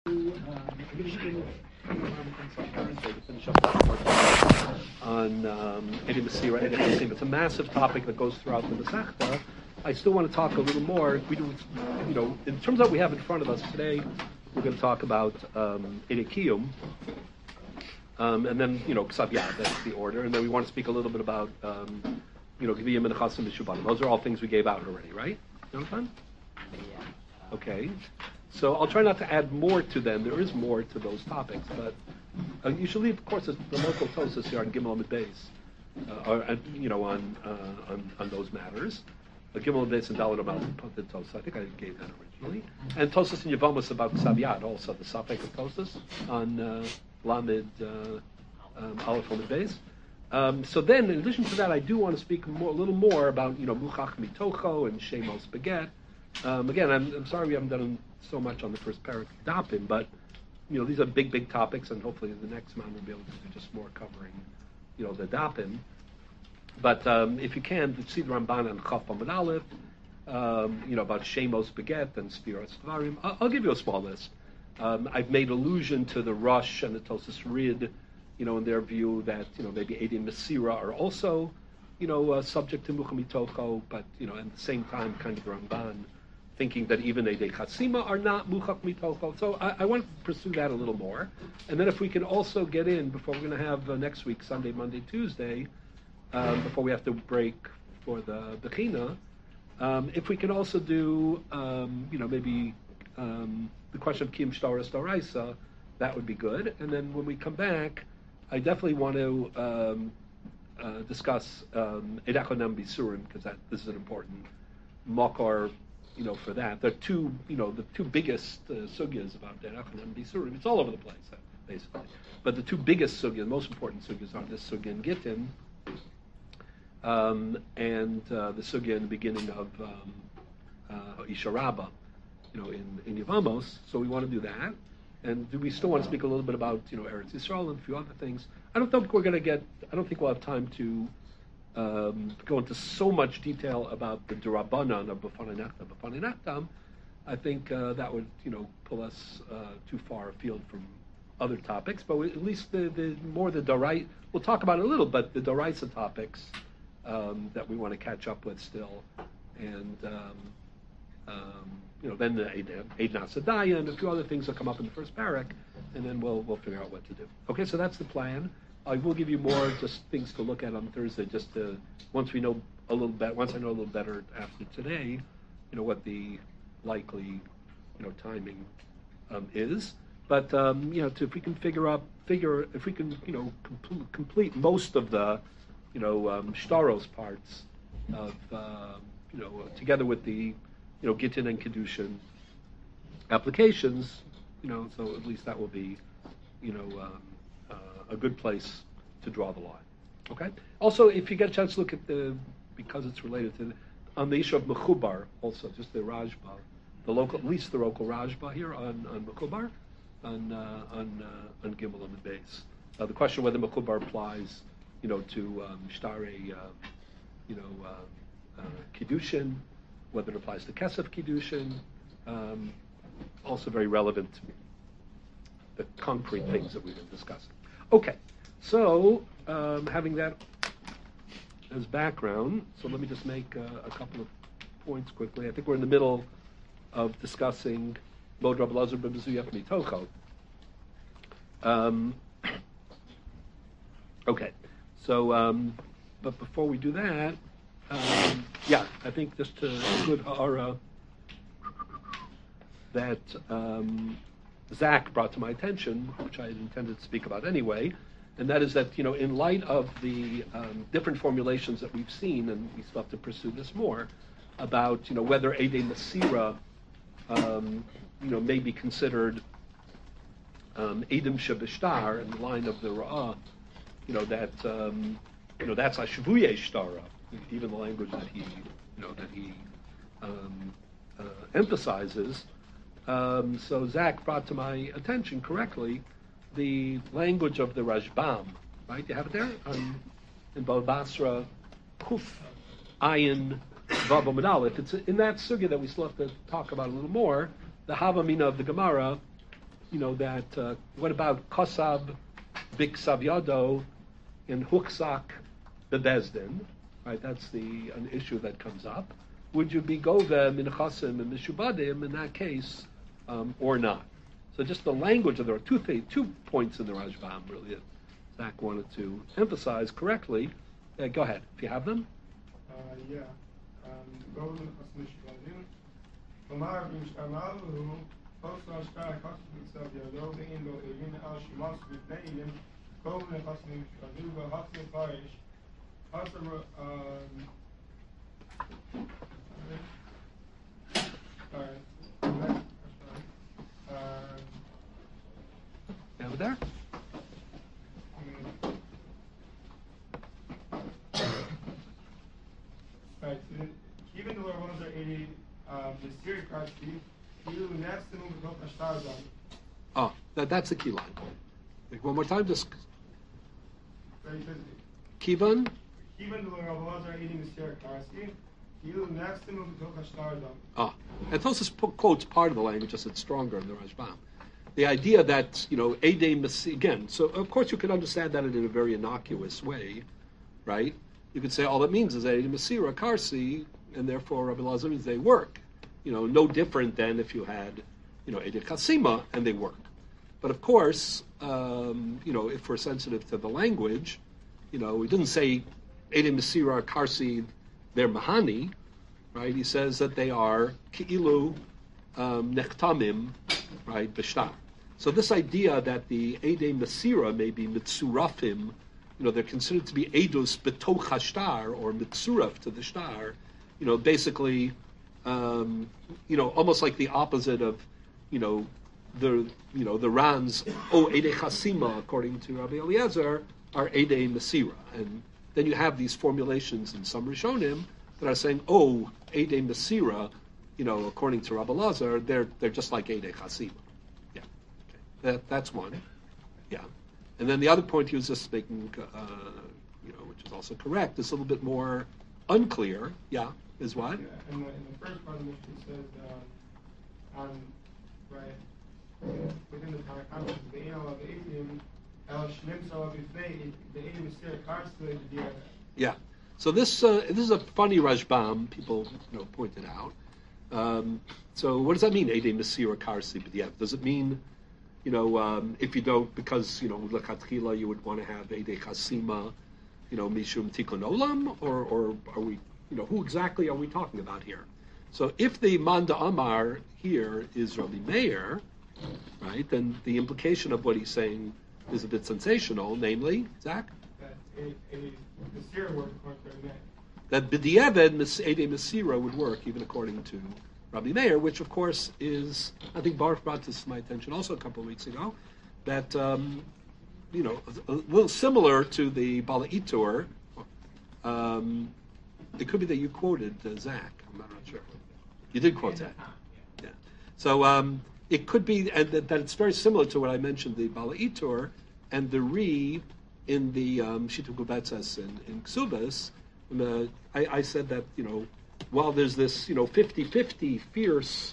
to finish up that part on Eddie Masira, Eddie Chasim. It's a massive topic that goes throughout the Masechta. I still want to talk a little more. We do, in terms of what we have in front of us today, we're going to talk about Eddie Kiyum, and then Ksav Yad, that's the order, and then we want to speak a little bit about Gviyim and Chasim and Shubanim. Those are all things we gave out already, right? Jonathan? Yeah. Okay. So I'll try not to add more to them. There is more to those topics, but you should leave, of course, the local Tosas here on Gimel Amid Beis, on those matters. Gimel Amid Beis and Dalet Amal Tosas. I think I gave that originally. And Tosas and Yevamos about Ksav Yad, also the Safek of Tosas on Lamed Aleph Amid Beis. So then, in addition to that, I do want to speak a little more about Muchach Mitocho and Shemos Beget. Again, I'm sorry we haven't done so much on the first parak Dapim, but these are big topics, and hopefully the next month we'll be able to do just more covering, the Dapim. But if you can, see the Ramban and Chaf Amud Aleph, about Shemos Beget and Sfiras Dvarim. I'll give you a small list. I've made allusion to the Rush and the Tosas Rid, in their view that maybe Edim Masira are also subject to Muchach Mitocho, but at the same time, kind of the Ramban thinking that even Eidei Chasima are not Muchach Mitocho. So I want to pursue that a little more. And then if we can also get in, before we're going to have next week, Sunday, Monday, Tuesday, before we have to break for the Bechina, if we can also do, maybe the question of Kiyum Shtaras Doraisa, that would be good. And then when we come back, I definitely want to discuss Edachonam Bisurim, because this is an important makar, for that. The two biggest sugyas about Edachonam Bisurim. It's all over the place, basically. But the two biggest sugyas, most important sugyas, are this sugya in Gittin, and the sugya in the beginning of Isha Rabbah, in Yevamos. So we want to do that. And do we still want to speak a little bit about Eretz Yisrael and a few other things? I don't think we'll have time to go into so much detail about the Durabanan of B'fanei Nachtam. I think that would pull us too far afield from other topics. But at least the more the Dorai, we'll talk about it a little, but the Doraisa topics that we want to catch up with still, and then the Eid Nasadaya and a few other things will come up in the first parak, and then we'll figure out what to do. Okay, so that's the plan. I will give you more just things to look at on Thursday, just to once I know a little better after today, what the likely timing is. But if we can complete most of the Shtaros parts of together with the Gittin and Kedushin applications, so at least that will be, a good place to draw the line. Okay. Also, if you get a chance to look at because it's related to on the issue of Mechubar, also just the Rajba, at least the local Rajba here on Mechubar, on Gimel Amid Beis. The question whether Mechubar applies, to Shtare, Kiddushin, whether it applies to Kesef Kiddushin, also very relevant to the concrete things that we've been discussing. Okay, so having that as background, so let me just make a couple of points quickly. I think we're in the middle of discussing Bod Rabbi Elazar ben Mezuyah Mitocho. Okay, so but before we do that, I think just a good ha'ara that Zach brought to my attention, which I had intended to speak about anyway, and that is that, in light of the different formulations that we've seen, and we still have to pursue this more, about, whether Eidei Masira, may be considered Edim Shebishtar in the line of the Ra'ah, that's Ashvuye Shtara, even the language that he emphasizes. So Zach brought to my attention correctly the language of the Rashbam, right? You have it there in Bava Basra, Kuf Ayin Vav Amud Aleph. It's in that sugya that we still have to talk about a little more. The Havamina of the Gemara that what about Kosab Bik Savyado in Huksak the Bezdin? Right, that's an issue that comes up. Would you be Gove Minchasim and Mishubadim in that case, or not? So just the language, there are two points in the Rashbam really that Zach wanted to emphasize correctly. Go ahead, if you have them. Yeah. Gove Minchasim Mishubadim. Lamar Bimshamalu, Kosa Shkar Kosab Savyado, the Indo Erin Al Shimas with Nailim, Gove Minchasim Mishubadim, Hasim Farish. Also, over there. Right. So even though our ones are 80, the Syrian cards, you next to move the stars on. Oh, that's the key line. One more time, just. So he says, Kivan. even though our ones are 80 the Syrian cards, you next to move the stars on. And Tosfos quotes part of the language, just it's stronger in the Rashbam. The idea that, Eidei Masira, again, so of course you can understand that in a very innocuous way, right? You could say all that means is Eidei Masira, Karsi, and therefore Rabbi Elazar means they work. No different than if you had, Eidei Chasima, and they work. But of course, if we're sensitive to the language, we didn't say Eidei Masira, Karsi, they're Mahani, right? He says that they are Ki'ilu Nechtamim, right, B'shtar. So this idea that the Eidei Masira may be Mitzurafim, they're considered to be Eidos B'toch HaShtar, or Mitzuraf to the Shtar, basically, almost like the opposite of, the Ran's, Eidei Chasima, according to Rabbi Eliezer, are Eidei Masira. And then you have these formulations in some Rishonim that are saying, Eidei Masira, according to Rabbi Elazar, they're just like Eidei Chasima. Yeah, okay. That's one. Yeah, and then the other point he was just making, which is also correct, is a little bit more unclear. Yeah, is what? Yeah, in the first part of the Mishnah says, right, within the context of the Einal of Eidim, El Shnim Salav Ifnei, the Eidim is still constantly the Diana. Yeah. So this is a funny Rashbam. People pointed out. So what does that mean? Eidei Masira Karsi B'diavad. Does it mean, if you don't, because L'chatchila you would want to have Eidei Chasima, Mishum Tikkun Olam, or are we, who exactly are we talking about here? So if the Manda Amar here is Rabbi Meir, right, then the implication of what he's saying is a bit sensational, namely, Zach? That B'diavad Eidei Masira would work even according to Rabbi Meir, which of course is, I think Baruch brought this to my attention also a couple of weeks ago, that a little similar to the Bala Itur. It could be that you quoted Zach. I'm not sure. You did quote Zach. Yeah. So it could be, and that it's very similar to what I mentioned, the Bala Itur and the Re in the Shittu Gubetzes in Ksubas. I said that, while there's this, 50-50 fierce,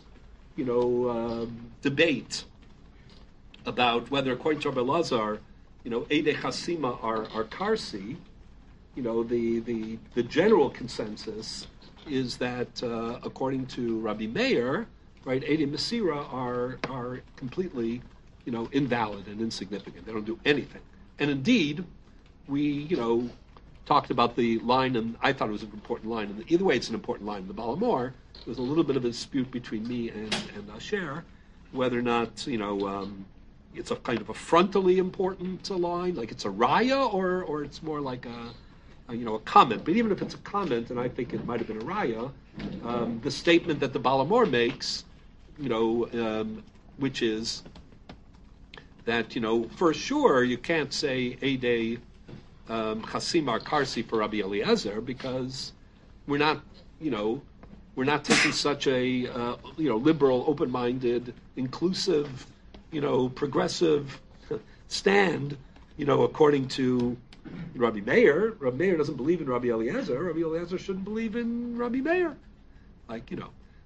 debate about whether, according to Rabbi Elazar, Eidei Chasima are Karsi, the general consensus is that, according to Rabbi Meir, right, Eidei Masira are completely, invalid and insignificant. They don't do anything. And indeed, we, talked about the line, and I thought it was an important line. And either way, it's an important line in the Balamor. There was a little bit of a dispute between me and Asher, whether or not, it's a kind of a frontally important line, like it's a raya, or it's more like a comment. But even if it's a comment, and I think it might have been a raya, the statement that the Balamor makes, which is that, for sure you can't say Eidei Chasim Karsi for Rabbi Eliezer, because we're not taking such a liberal, open-minded, inclusive, progressive stand, according to Rabbi Meir. Rabbi Meir doesn't believe in Rabbi Eliezer. Rabbi Eliezer shouldn't believe in Rabbi Meir,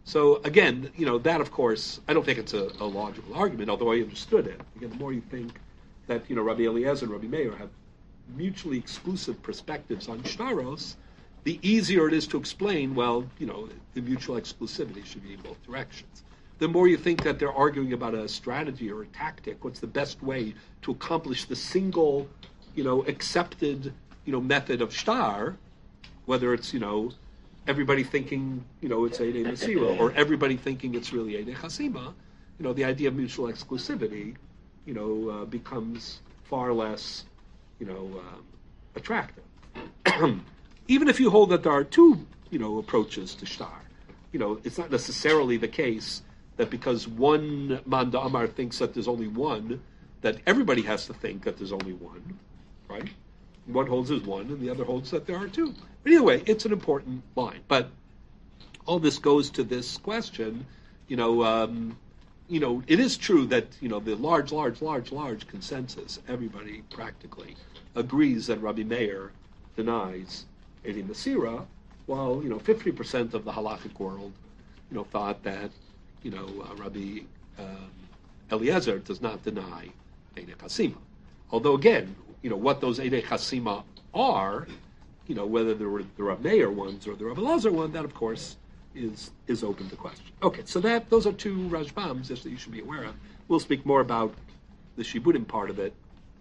So again, that of course, I don't think it's a logical argument, although I understood it. Again, the more you think that, Rabbi Eliezer and Rabbi Meir have mutually exclusive perspectives on shtaros, the easier it is to explain, the mutual exclusivity should be in both directions. The more you think that they're arguing about a strategy or a tactic, what's the best way to accomplish the single, accepted, method of shtar, whether it's, everybody thinking, it's Eidei Masira, or everybody thinking it's really Eidei Chasima, the idea of mutual exclusivity, becomes far less, attractive. Even if you hold that there are two, approaches to shtar, it's not necessarily the case that because one Manda Amar thinks that there's only one, that everybody has to think that there's only one, right? One holds there's one, and the other holds that there are two. But either way, it's an important line. But all this goes to this question, it is true that, the large consensus, everybody practically agrees that Rabbi Meir denies Eidei Masira, while, 50% of the halachic world, thought that, Rabbi Eliezer does not deny Eidei Chasima. Although, again, what those Eidei Chasima are, whether they were the Rabbi Meir ones or the Rabbi Eliezer one, that, of course, is open to question. Okay, so those are two Rashbams that you should be aware of. We'll speak more about the Shibudim part of it,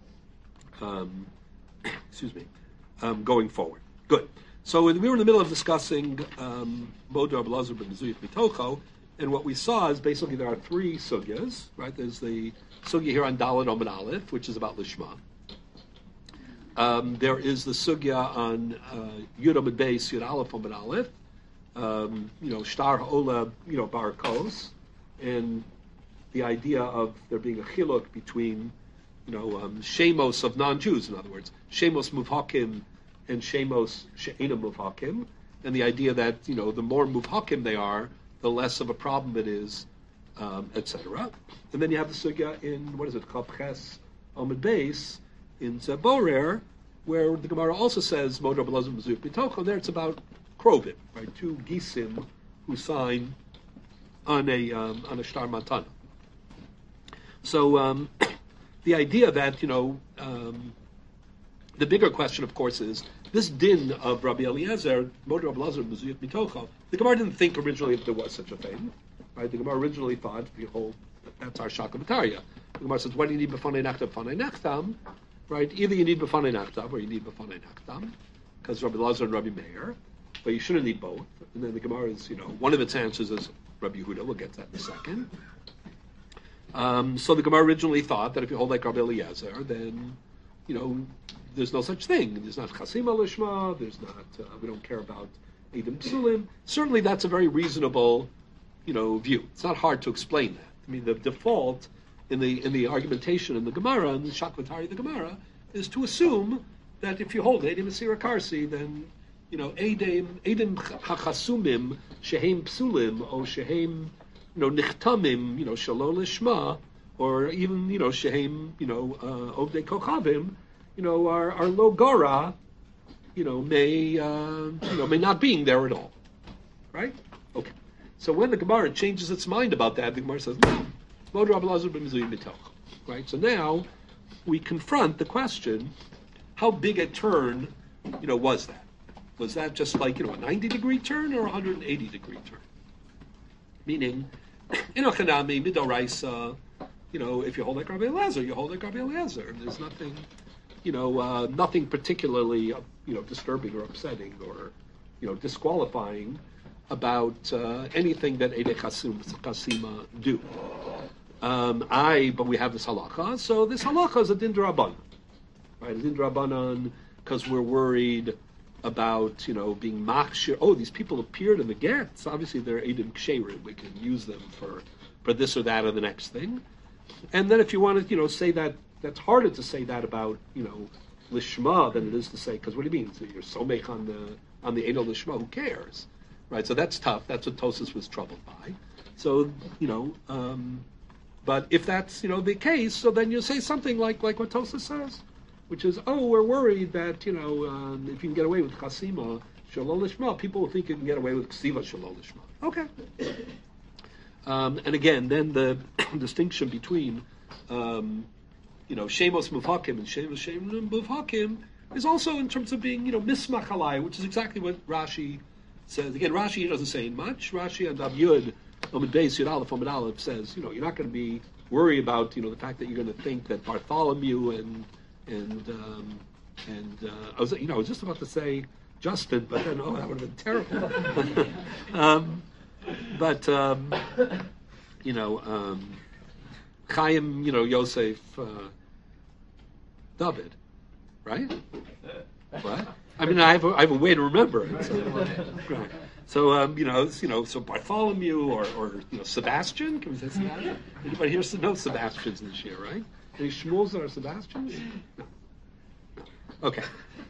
going forward. Good. So we were in the middle of discussing Moed Rabbi Eliezer ben Mezuyah Mitocho, and what we saw is basically there are three sugyas, right? There's the sugya here on Daled Omen Aleph, which is about Lishma. There is the sugya on Yud Amud Beis, Yud Aleph Omen Aleph, Shtar Ha'ola, Bar Kos, and the idea of there being a chiluk between, shemos of non-Jews, in other words, shemos muvhakim and shemos she'enam muvhakim, and the idea that, the more muvhakim they are, the less of a problem it is, etc. And then you have the sugya in, Chavches Amud Beis, in Zeborer, where the Gemara also says, Moed Rabbi Eliezer ben Mezuyah Mitocho, there it's about Krovim, right? Two Gisim who sign on a shtar matana. So the idea that, the bigger question, of course, is this din of Rabbi Eliezer, Moed Rabbi Eliezer ben Mezuyah Mitocho. The Gemara didn't think originally if there was such a thing, right? The Gemara originally thought, behold, that's our Shaka B'Tarya. The Gemara says, why do you need B'fanei Nachtam, right? Either you need B'fanei Nachtam or you need B'fanei Nachtam, because Rabbi Eliezer and Rabbi Meir, but you shouldn't need both. And then the Gemara is, one of its answers is Rabbi Yehuda. We'll get to that in a second. So the Gemara originally thought that if you hold like Rabbi Eliezer, then, there's no such thing. There's not Chasima Lishma, there's not, we don't care about Eidim Psulim. Certainly that's a very reasonable, view. It's not hard to explain that. I mean, the default in the argumentation in the Gemara, in the Shakvatari of the Gemara, is to assume that if you hold Eidim Asira Karsi, then, Eidim HaChasumim, Shehem Psulim, or Shehem, Nichtamim, Shalol Lishma, or even, Shehem, Ovdei Kochavim, are Logora, may not being there at all. Right? Okay. So when the Gemara changes its mind about that, the Gemara says, no, Moed Rabbi Eliezer ben Mezuyah Mitocho. Right? So now we confront the question, how big a turn, was that? Was that just like, a 90-degree turn or a 180-degree turn? Meaning, Chanami, Midoraisa, if you hold like Rabbi Eliezer, you hold like Rabbi Eliezer. There's nothing, nothing particularly, disturbing or upsetting or, disqualifying about anything that Eidei Chasima do. But we have this halacha, so this halacha is a din d'Rabbanan, right? A din d'Rabbanan, because we're worried about, being machshir. Oh, these people appeared in the gets. Obviously, they're Eidim Ksherim. We can use them for this or that or the next thing. And then if you want to, say that, that's harder to say that about, Lishma than it is to say, because what do you mean? So you're somech on the Eidol Lishma, who cares? Right, so that's tough. That's what Tosas was troubled by. So, but if that's, the case, so then you say something like what Tosas says, which is, we're worried that, if you can get away with Chasima, Shalol Lishma, people will think you can get away with Ksiva Shalol Lishma. Okay. And again, then the distinction between, Shemos Muvhakim and Shemos Muvhakim is also in terms of being, Mismach Alai, which is exactly what Rashi says. Again, Rashi doesn't say much. Rashi and Yud, Amud Beis, Yud Aleph, Amud Aleph says, you're not going to be worried about, the fact that you're going to think that Bartholomew and I was just about to say Justin, but then, that would have been terrible. Chaim, Yosef, David, right? What? I mean, I have a way to remember it. So, so Bartholomew or Sebastian. Can we say Sebastian? Anybody here know Sebastians this year, right? Any Shmuels that are Sebastians? No. Okay.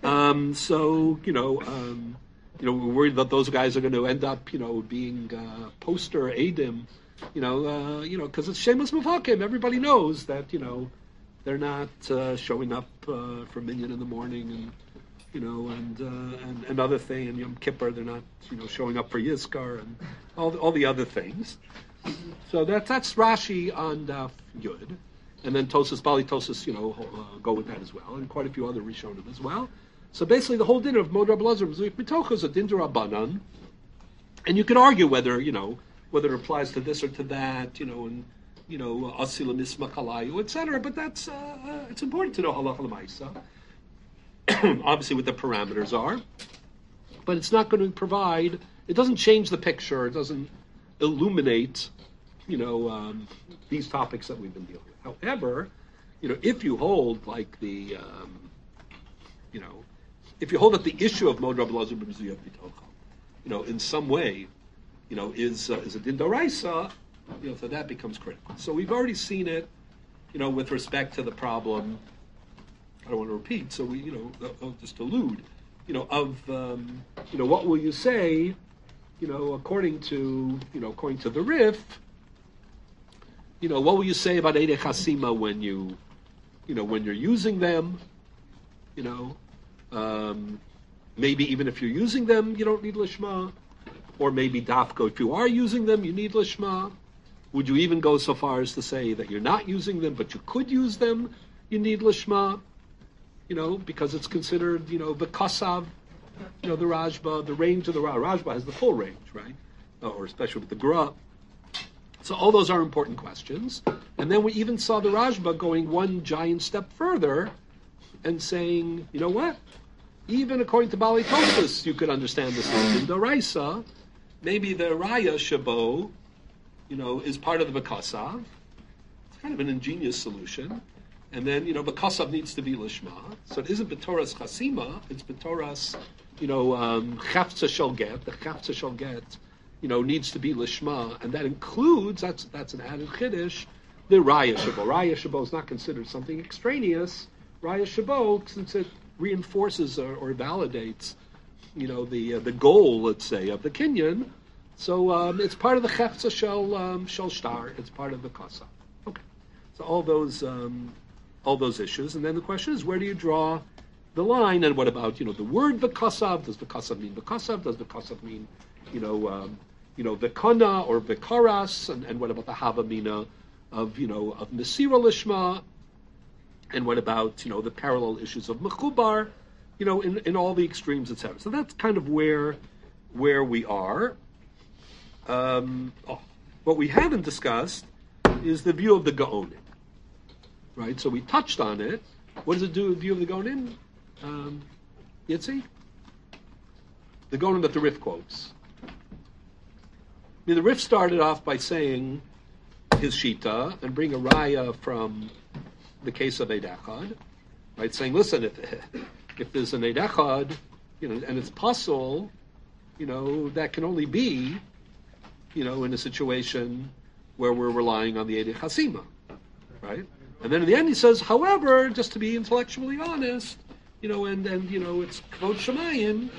We're worried that those guys are going to end up, being poster Adim, because it's Shemos Muvhakim. Everybody knows that, they're not showing up for Minyan in the morning and another thing, and Yom Kippur they're not, showing up for Yizkar and all the other things. So that's Rashi on Daf Yud. And then Bali Tosas, go with that as well, and quite a few other Rishonim as well. So basically, the whole din of Mod Rab Elazar Mezuyif Mitocha is a din d'Rabbanan, and you can argue whether it applies to this or to that, and Asila Mismach Alayu, etc. But that's it's important to know Halacha L'Maisa, obviously what the parameters are, but it's not going to provide. It doesn't change the picture. It doesn't illuminate, these topics that we've been dealing with. However, if you hold like the, if you hold that the issue of Mod Rab Elazar B'Mezuyaf B'Tocha, in some way, is a din d'oraisa, so that becomes critical. So we've already seen it, with respect to the problem. I don't want to repeat, so we, I'll just allude, what will you say, according to the Rif. What will you say about Eidei Chasima when when you're using them? Maybe even if you're using them, you don't need Lishma. Or maybe Dafko, if you are using them, you need Lishma. Would you even go so far as to say that you're not using them, but you could use them, you need Lishma? Because it's considered, the Kasav, the Rajba, the range of the Rajba has the full range, right? Or especially with the Gra. So all those are important questions. And then we even saw the Rajba going one giant step further and saying, you know what? Even according to Bali Tosfos, you could understand this in Doraisa. Maybe the Raya Shabo, is part of the Bekasav. It's kind of an ingenious solution. And then, Bekasav needs to be Lishma. So it isn't B'toras Chasima, it's B'toras, Chafza Shel Get. The Chafza Shel Get, needs to be Lishma, and that includes, that's an added Chiddush, the Raya Shabo. Raya Shabo is not considered something extraneous. Raya Shabo, since it reinforces or validates, the goal, let's say, of the Kinyan, so it's part of the Chefza Shel Shtar, it's part of the Kasa. Okay, so all those issues, and then the question is, where do you draw the line, and what about, the word V'kasav? Does V'kasav mean V'kasav? Does V'kasav mean, V'kana or V'karas, and what about the Havamina of Mesira Lishma, and what about, the parallel issues of Mechubar, in all the extremes, etc. So that's kind of where we are. What we haven't discussed is the view of the Gaonim, right? So we touched on it. What does it do with the view of the Gaonim? Yitzi? The Gaonim that the Rif quotes. The Rif started off by saying his Shita and bring a Raya from the case of Eid Echad, right? Saying, listen, if there's an Eid Echad, and it's possible, that can only be, in a situation where we're relying on the Eidei Chasima, right? And then in the end he says, however, just to be intellectually honest, and it's Kvod Shemayim.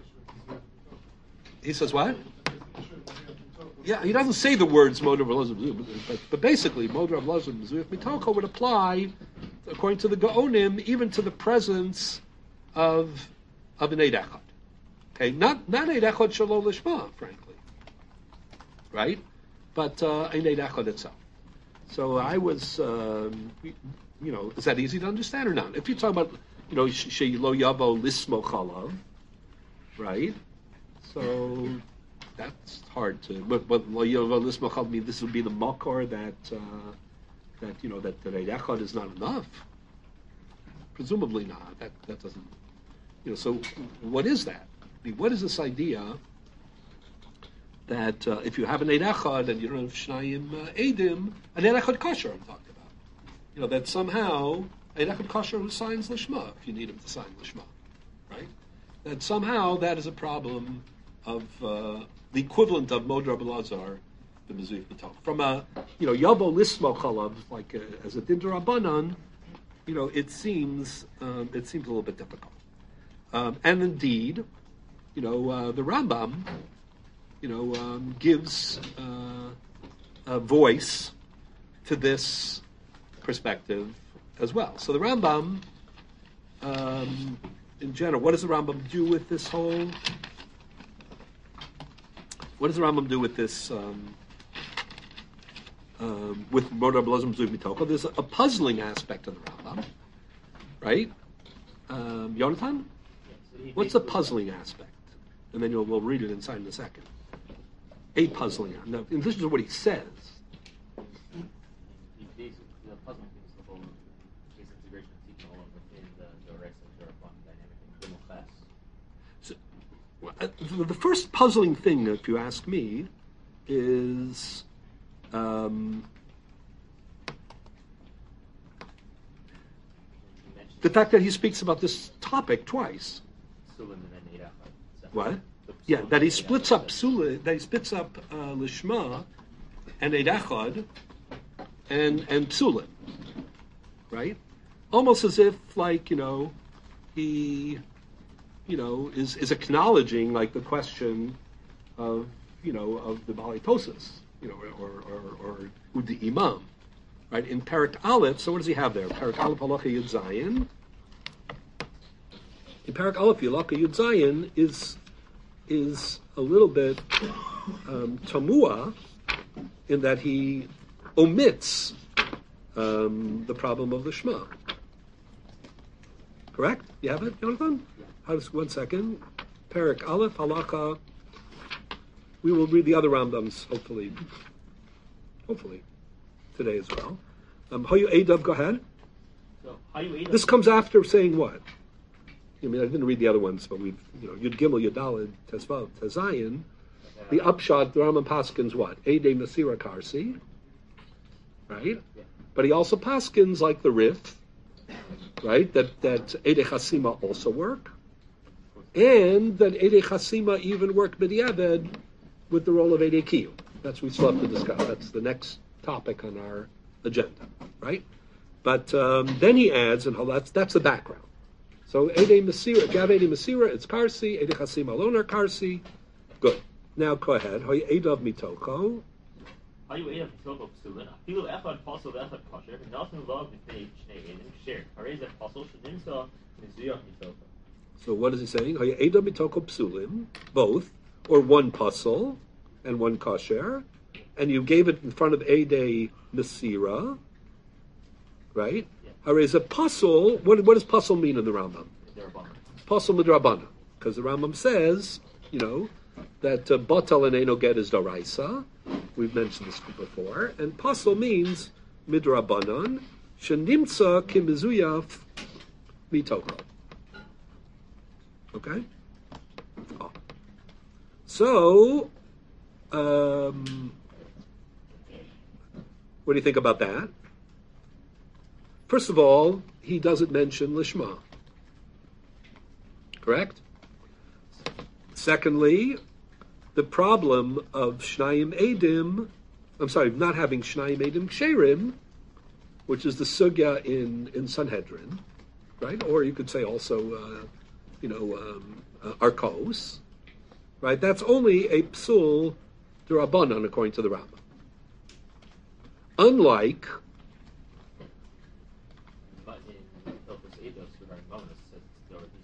He says what? Yeah, he doesn't say the words Mod Rab Elazar, but basically Mod Rab Elazar Mezuyaf Mitocha would apply, according to the Gaonim, even to the presence of an Eid Echad. Okay, not Eid Echad Shelo Lishma, frankly. right? But ein eid echad itself. So I was, is that easy to understand or not? If you talk about, she'lo yavo lismo chalav, right? So that's hard to. But lo yavo lismo chalav means this would be the makor that eid echad is not enough. Presumably not. That doesn't. So what is that? I mean, what is this idea that if you have an eid echad and you don't have shnayim eidim, an eid echad kosher I'm talking about, that somehow eid echad kosher who signs lishma if you need him to sign lishma, right? That somehow that is a problem of the equivalent of Mod Rabbi Lazar, the Mezuyah B'Tov. From a yavo lismo chalav like as a din d'Rabbanan, it seems a little bit difficult. And indeed, the Rambam, gives a voice to this perspective as well. So the Rambam, in general, what does the Rambam do with this whole? What does the Rambam do with this? With Mod Rabbi Elazar Mezuyah Mitoko, there's a puzzling aspect of the Rambam, right? Yonatan? What's the puzzling aspect? And then we'll read it inside in a second. A puzzling. Now, in addition to what he says. The puzzling thing is the whole case integration of Tikkun Olam within the Rex and Jerapon dynamic in Gimel Ches. So, the first puzzling thing, if you ask me, is the fact that he speaks about this topic twice. What? Yeah, that he splits up psula, that he splits up lishma and eid echad and psulim, right? Almost as if he is acknowledging like the question of of the Balei Tosas, or the Imam, right? In Perek Aleph, so what does he have there? Perek Aleph Halacha Yud Zayin. In Perek Aleph Halacha Yud Zayin is a little bit tamua in that he omits the problem of the Shema. Correct? You have it, Jonathan? One second. Perek Aleph Halacha. We will read the other Rambams, hopefully today as well. Hayu Eidav, go ahead. So, this comes after saying what? I didn't read the other ones, but we've, Yud Gimel, Yud Daled, Tezvav, Tezayin. The upshot, the Rambam paskins what? Eidei Masira Karsi, right? Yeah. But he also paskins like the Rif, right? That Eidei Chasima also work, and that Eidei Chasima even work B'diavad with the role of Eidei Kiyum. That's what we still have to discuss. That's the next topic on our agenda, right? But then he adds, and that's the background. So Eidei Masira, if you have Eidei Masira, it's Karsi. Eidei Chasima alone are Karsi. Good. Now go ahead. Hayu Eidav Mitoko. Hayu Eidav Mitoko Psulin. Afilu Echad Pasol Echad Kosher. Nothing love Mitnei Shnei Eidim Share. Harei Zeh Pasol Shedimsa Mezuyah Mitoko. So what is he saying? Hayu Eidav Mitoko Psulim, both, or one Pasol and one Kosher, and you gave it in front of Eidei Masira, right? Harei Zeh Pasol. What does Pasol mean in the Rambam? Pasol Midrabana, because the Rambam says, that batal and eno get is daraisa. We've mentioned this before. And pasol means midrabanan, shenimtza kimizuyaf mitoko. Okay? Oh. So, what do you think about that? First of all, he doesn't mention lishma. Correct? Secondly, the problem of Shnayim Eidim, not having Shnayim Eidim Ksherim, which is the sugya in Sanhedrin, right? Or you could say also, Arkos, right? That's only a psul d'Rabbanan according to the Rambam. Unlike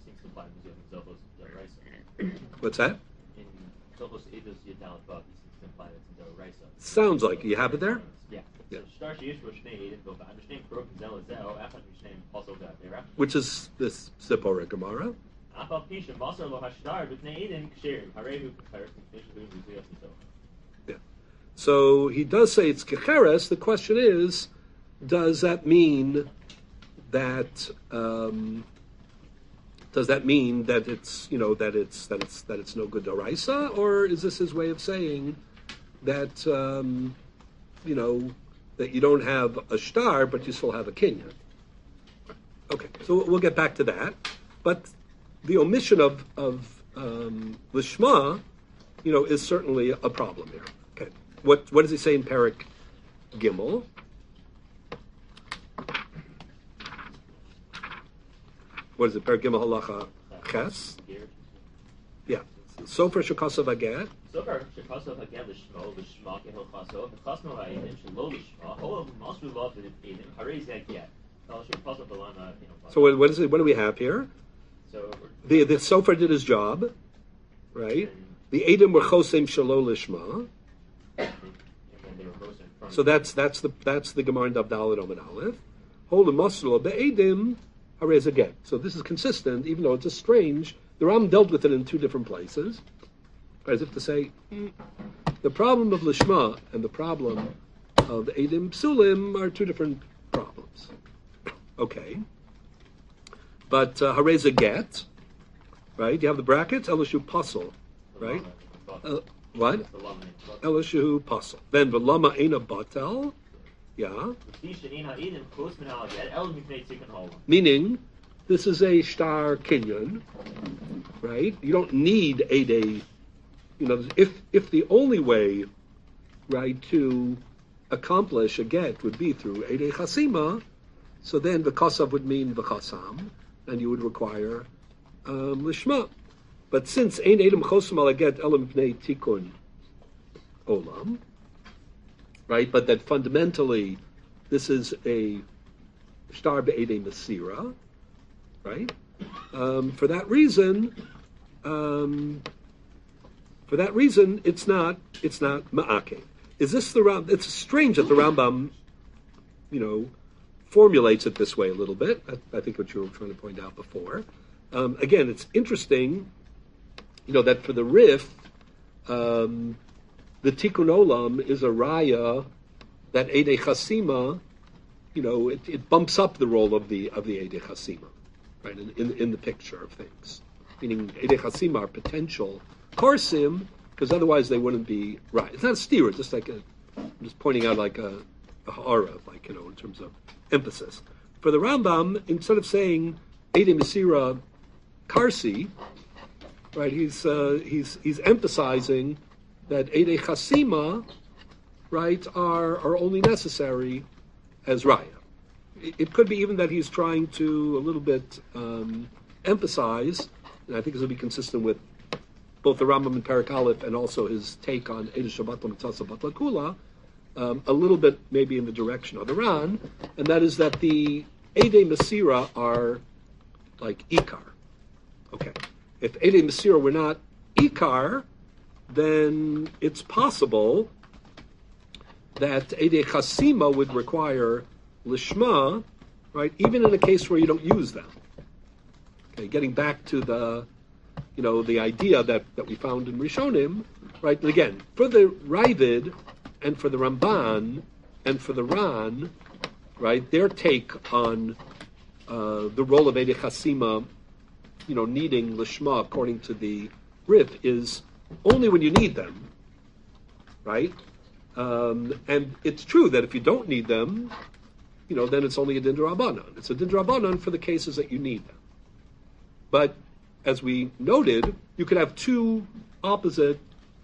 what's that? In Tobos Eidos Yudal Vav, he seems to apply that to the Raisa. Sounds like you have it there. Yeah. Yeah. So Shtar Sheish Roshnei Eden go back. Understand Krok Zel Zel. After Roshnei also got there. Which is this Zipporah Gemara. Afal Pisha Maser Lo Hashtar Roshnei Eden Ksher Harehu Kecheres Kishhu Mizuyas Miso. Yeah. So he does say it's Kecheres. The question is, does that mean that it's that it's no good Doraisa, or is this his way of saying that that you don't have a star but you still have a kinyan? Okay, so we'll get back to that. But the omission of Lishma, is certainly a problem here. Okay, what does he say in Perek Gimel? What is it? Perek Gimel Halacha Ches. Yeah. Sofer Shekasav Aget. Sofer Shekasav Aget Lishma Lishma Kehil Chasav Chasno Ha'edin Shelo Lishma Hol Masru Lov Edin Harei Zaget. So what is it? What do we have here? So the Sofer did his job, right? The Edom were Chosem Shelo Lishma. So that's the Gemara in Daf Daled Amud Aleph. Hol Masru Be'edim. Again. So this is consistent, even though it's just strange. The Ram dealt with it in two different places, as if to say, the problem of Lishma and the problem of Eidim Psulim are two different problems. Okay. But Hareza Get, right? You have the brackets, Elishu Puzzle, right? What? Elishu Puzzle. Then Velama Eina Batel. Yeah. Meaning, this is a star kinyan, right? You don't need a day. If the only way, right, to accomplish a get would be through a day chasima, so then the kasav would mean the chasam, and you would require lishma. But since ein edem chosam al get elam pnei tikun olam. Right, but that fundamentally, this is a star be'edei masira, right? For that reason, it's not ma'ake. Is this the Rambam? It's strange that the Rambam, formulates it this way a little bit. I think what you were trying to point out before. Again, it's interesting, that for the Rif. The Tikkun Olam is a raya that Eidei Chasima, it bumps up the role of the Eidei Chasima, right? In the picture of things, meaning Eidei Chasima are potential korsim, because otherwise they wouldn't be right. It's not a steer; it's just I'm just pointing out like a ha'ara, in terms of emphasis. For the Rambam, instead of saying Eidei Masira Karsi, right? He's emphasizing that Eidei Chasima, right, are only necessary as raya. It could be even that he's trying to a little bit emphasize, and I think this will be consistent with both the Rambam and Perek Aleph and also his take on Eidei Shabbat L'Mitzvah Batla Kula, a little bit maybe in the direction of the Ran, and that is that the Eidei Masira are like Ikar. Okay. If Eidei Masira were not Ikar, then it's possible that Eidei Chasima would require Lishma, right, even in a case where you don't use them. Okay, getting back to the idea that we found in Rishonim, right, and again, for the Ravid and for the Ramban and for the Ran, right, their take on the role of Eidei Chasima, needing Lishma according to the Rif is only when you need them, right? And it's true that if you don't need them, then it's only a din d'Rabbanan. It's a din d'Rabbanan for the cases that you need them. But as we noted, you could have two opposite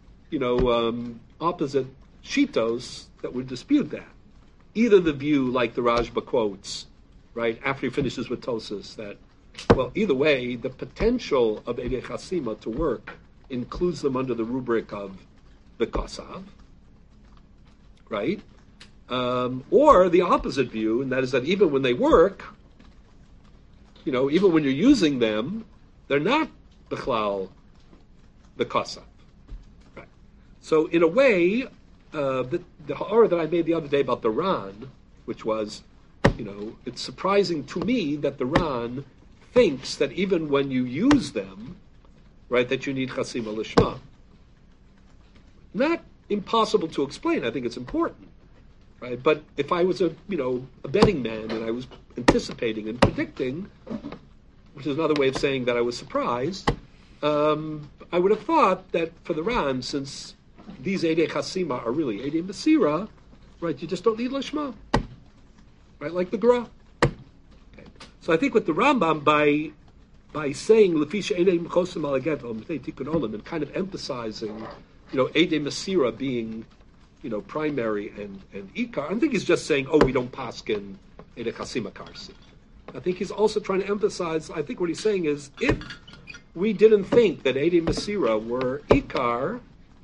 shitos that would dispute that. Either the view, like the Rajba quotes, right, after he finishes with Tosas, that, well, either way, the potential of Eidei Chasima to work includes them under the rubric of the Kasav, right? Or the opposite view, and that is that even when they work, even when you're using them, they're not B'chlal the Kasav. Right. So in a way, the horror that I made the other day about the Ran, which was, it's surprising to me that the Ran thinks that even when you use them, right, that you need chasima lishma. Not impossible to explain. I think it's important, right? But if I was a betting man and I was anticipating and predicting, which is another way of saying that I was surprised, I would have thought that for the Ran, since these Eidei Chasima are really Eidei Masira, right, you just don't need Lishma, right, like the Gra. Okay. So I think with the Rambam, by saying Lefisha Eidei Mechosim Alaget Al Mitei Tikkun Olam and kind of emphasizing, Eidei Masira being, primary and Ikar, I think he's just saying, we don't paskin Eidei Chasima Karsi. I think he's also trying to emphasize, I think what he's saying is, if we didn't think that Eidei Masira were Ikar,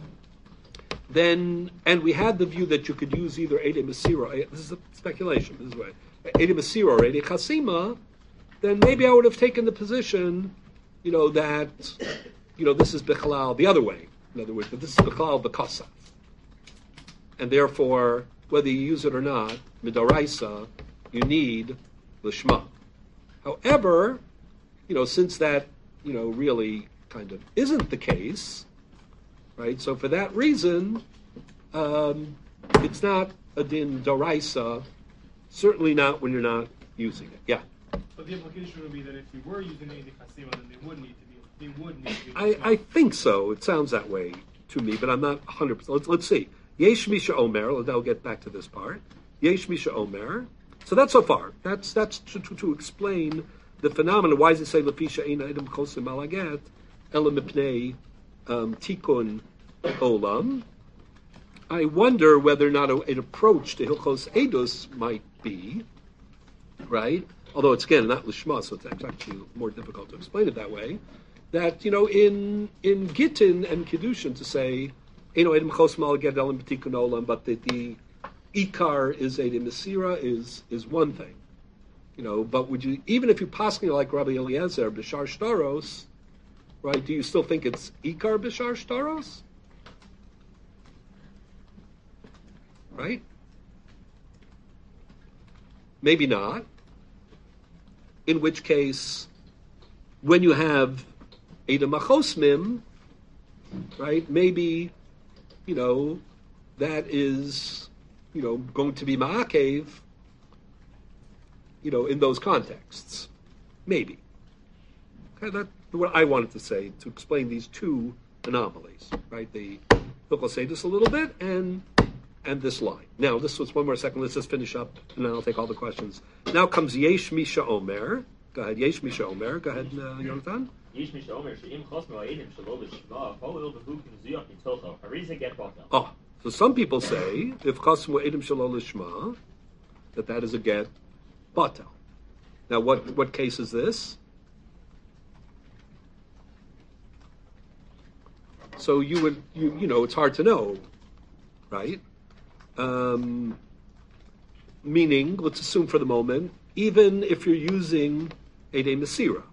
then, and we had the view that you could use either Eidei Masira, this is a speculation, this is right, Eidei Masira or Eidei Chasima, then maybe I would have taken the position, that, this is Bechalal the other way, in other words, that this is Bechalal B'Kasaf. And therefore, whether you use it or not, Midoraisa, you need Lishma. However, since that, really kind of isn't the case, right? So for that reason, it's not a din doraisa, certainly not when you're not using it. Yeah. But the implication would be that if you were using Eidei Chasima, then they would need to be. I think so. It sounds that way to me, but I'm not 100%. Let's see. Yesh Misha Omer. I'll get back to this part. Yesh Misha Omer. So that's so far. That's to explain the phenomenon. Why does it say Lefisha Eina Edom Chosim Alaget Ela Mipnei Tikkun Olam? I wonder whether or not an approach to Hilchos Eidos might be, right? Although it's again not Lishma, so it's actually more difficult to explain it that way. That in Gittin and Kiddushin to say Eino Edom Chosim Alaget Ela Mipnei Tikkun Olam, but that the Ikar is Eidei Masira is one thing, But would you, even if you pass me like Rabbi Eliezer B'Shar Shtaros, right? Do you still think it's Ikar B'Shar Shtaros, right? Maybe not. In which case, when you have Eidei Machosmim, right? Maybe, that is. Going to be ma'akev, in those contexts. Maybe. Okay, that's what I wanted to say to explain these two anomalies, right? The Hilchos Eidos a little bit and this line. Now, this was one more second. Let's just finish up, and then I'll take all the questions. Now comes Yesh Misha Omer. Go ahead, Yesh Misha Omer. Go ahead, Yonatan. Yesh Misha Omer, she'im chosma ha'edim shelo b'shma, ha'ol b'hukim zuyach mitocho, hariza get batal. Oh. So some people say, if chasmu edim shalol lishma, that is a get batal. Now, what case is this? So you would, it's hard to know, right? Meaning, let's assume for the moment, even if you're using Eidei Masira,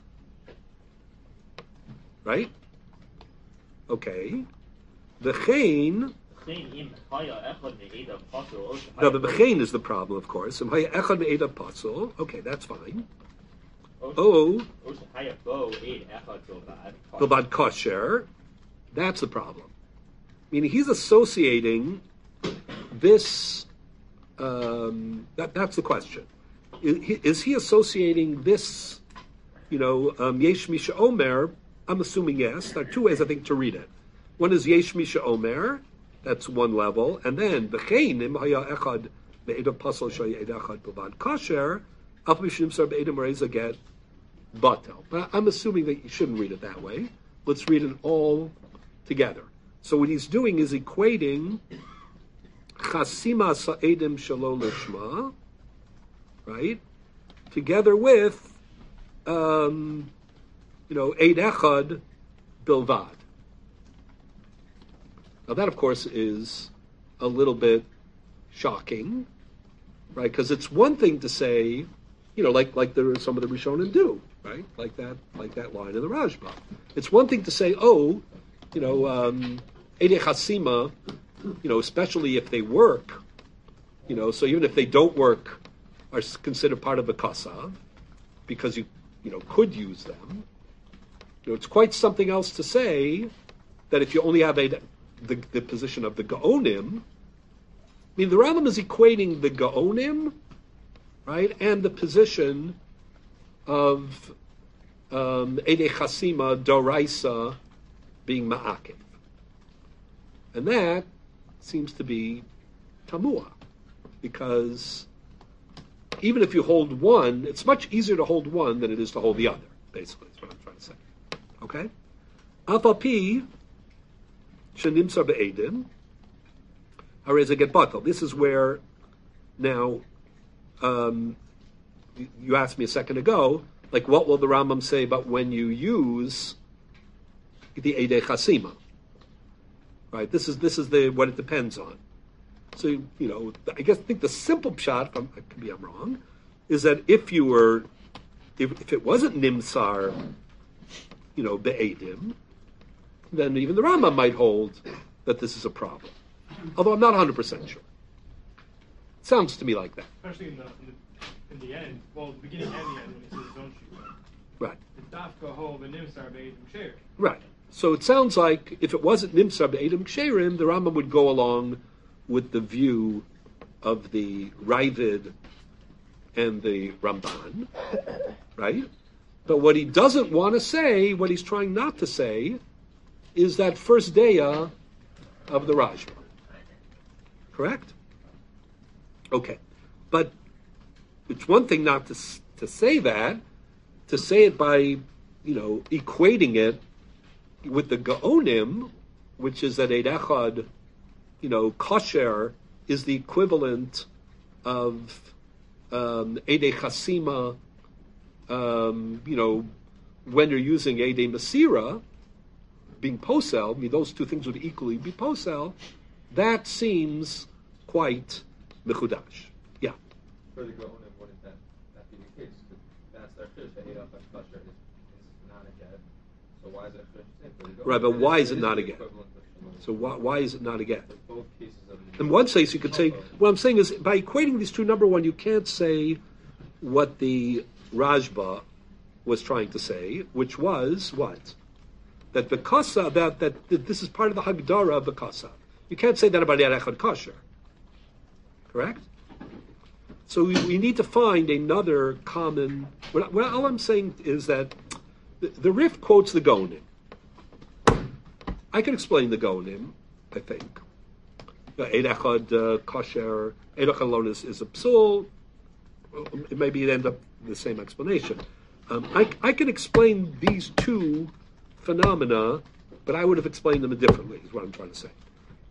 right? Okay. V'chein. Now the Bechain is the problem, of course. Okay, that's fine. Bilbad Kosher, that's the problem. Meaning he's associating this, that's the question. Is he associating this, Yesh Misha Omer? I'm assuming yes. There are two ways, I think, to read it. One is Yesh Misha Omer, that's one level, and then B'chein im haya echad be'edah pasol shaya echad b'vad kasher af mishim sar be'edah mereza get batel. But I'm assuming that you shouldn't read it that way. Let's read it all together. So what he's doing is equating chasima sa'edim shelo lishma, right, together with eid echad bilvad. Now that, of course, is a little bit shocking, right? Because it's one thing to say, like some of the Rishonim do, right? Like that line in the Rashba. It's one thing to say, Eidei Chasima, especially if they work, so even if they don't work, are considered part of the kasav, because you could use them. It's quite something else to say that if you only have the position of the Gaonim, the Rambam is equating the Gaonim, right, and the position of Eidei Chasima Doraisa being Ma'akev. And that seems to be Tamua, because even if you hold one, it's much easier to hold one than it is to hold the other, basically, is what I'm trying to say. Okay? Afapi Shenimsar Be'edim Hareza get batal. This is where now you asked me a second ago, like what will the Rambam say about when you use the Eidei Chasima? Right? This is what it depends on. So I think the simple pshat, I'm wrong, is that if it wasn't Nimsar, Be'edim, then even the Rambam might hold that this is a problem. Although I'm not 100% sure. Sounds to me like that. Especially in the end, well, the beginning and the end when he says don't shoot. Right. The dafka hov and nimsar be'edim ksherim. Right. So it sounds like if it wasn't Nimsar Be'edim Ksherim, the Rambam would go along with the view of the Ravid and the Ramban, right? But what he doesn't want to say, what he's trying not to say, is that first daya of the Rajma. Correct? Okay. But it's one thing not to say that, to say it by, equating it with the Gaonim, which is that Eid Echad, kosher is the equivalent of Eidei Chasima, when you're using Eidei Masira, being posel, those two things would equally be posel, that seems quite mechudash. Yeah. For the Gaonim, wouldn't that be the case? That's their fish, the Eid Echad kosher is not a get. So why is it fish? Right, but why is it not a get? So why is it not a get? Both cases of In one case, you could say, what I'm saying is, by equating these two, number one, you can't say what the Rajba was trying to say, which was what? That the kasa, that this is part of the Hagdara of the kasa. You can't say that about Eid Echad kosher. Correct? So we need to find another common... all I'm saying is that the Rif quotes the Gaonim. I can explain the Gaonim, I think. Eid Echad kosher, Eid Echad alone is a psul. Maybe it end up the same explanation. I can explain these two phenomena, but I would have explained them differently, is what I'm trying to say.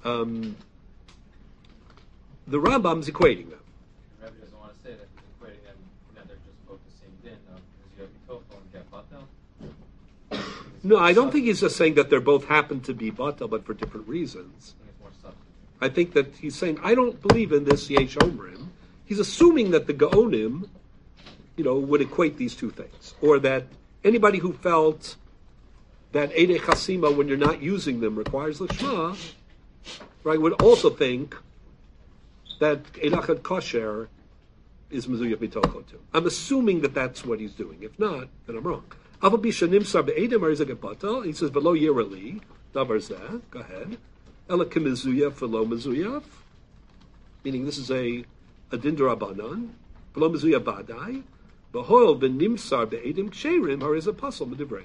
The Rambam's equating them. Rabbi doesn't want to say that he's equating them, they're just both the same din of Ziyah and Get Batel. No, I don't think he's just saying that they both happen to be batal, but for different reasons. I think that he's saying, I don't believe in this Yesh Omrim. He's assuming that the Gaonim, would equate these two things. Or that anybody who felt that Eidei Chasima, when you're not using them, requires Lishma, right, would also think that Eid Echad kosher is Mezuyah Mitocho too. I'm assuming that that's what he's doing. If not, then I'm wrong. He says, "V'lo yirali davar zeh." Go ahead. Ela k'mezuyah v'lo mezuyah. Meaning, this is a din d'Rabbanan. V'lo mezuyah badai. V'hoil v'nimsar be'edim ksherim har is a pasal medivrei.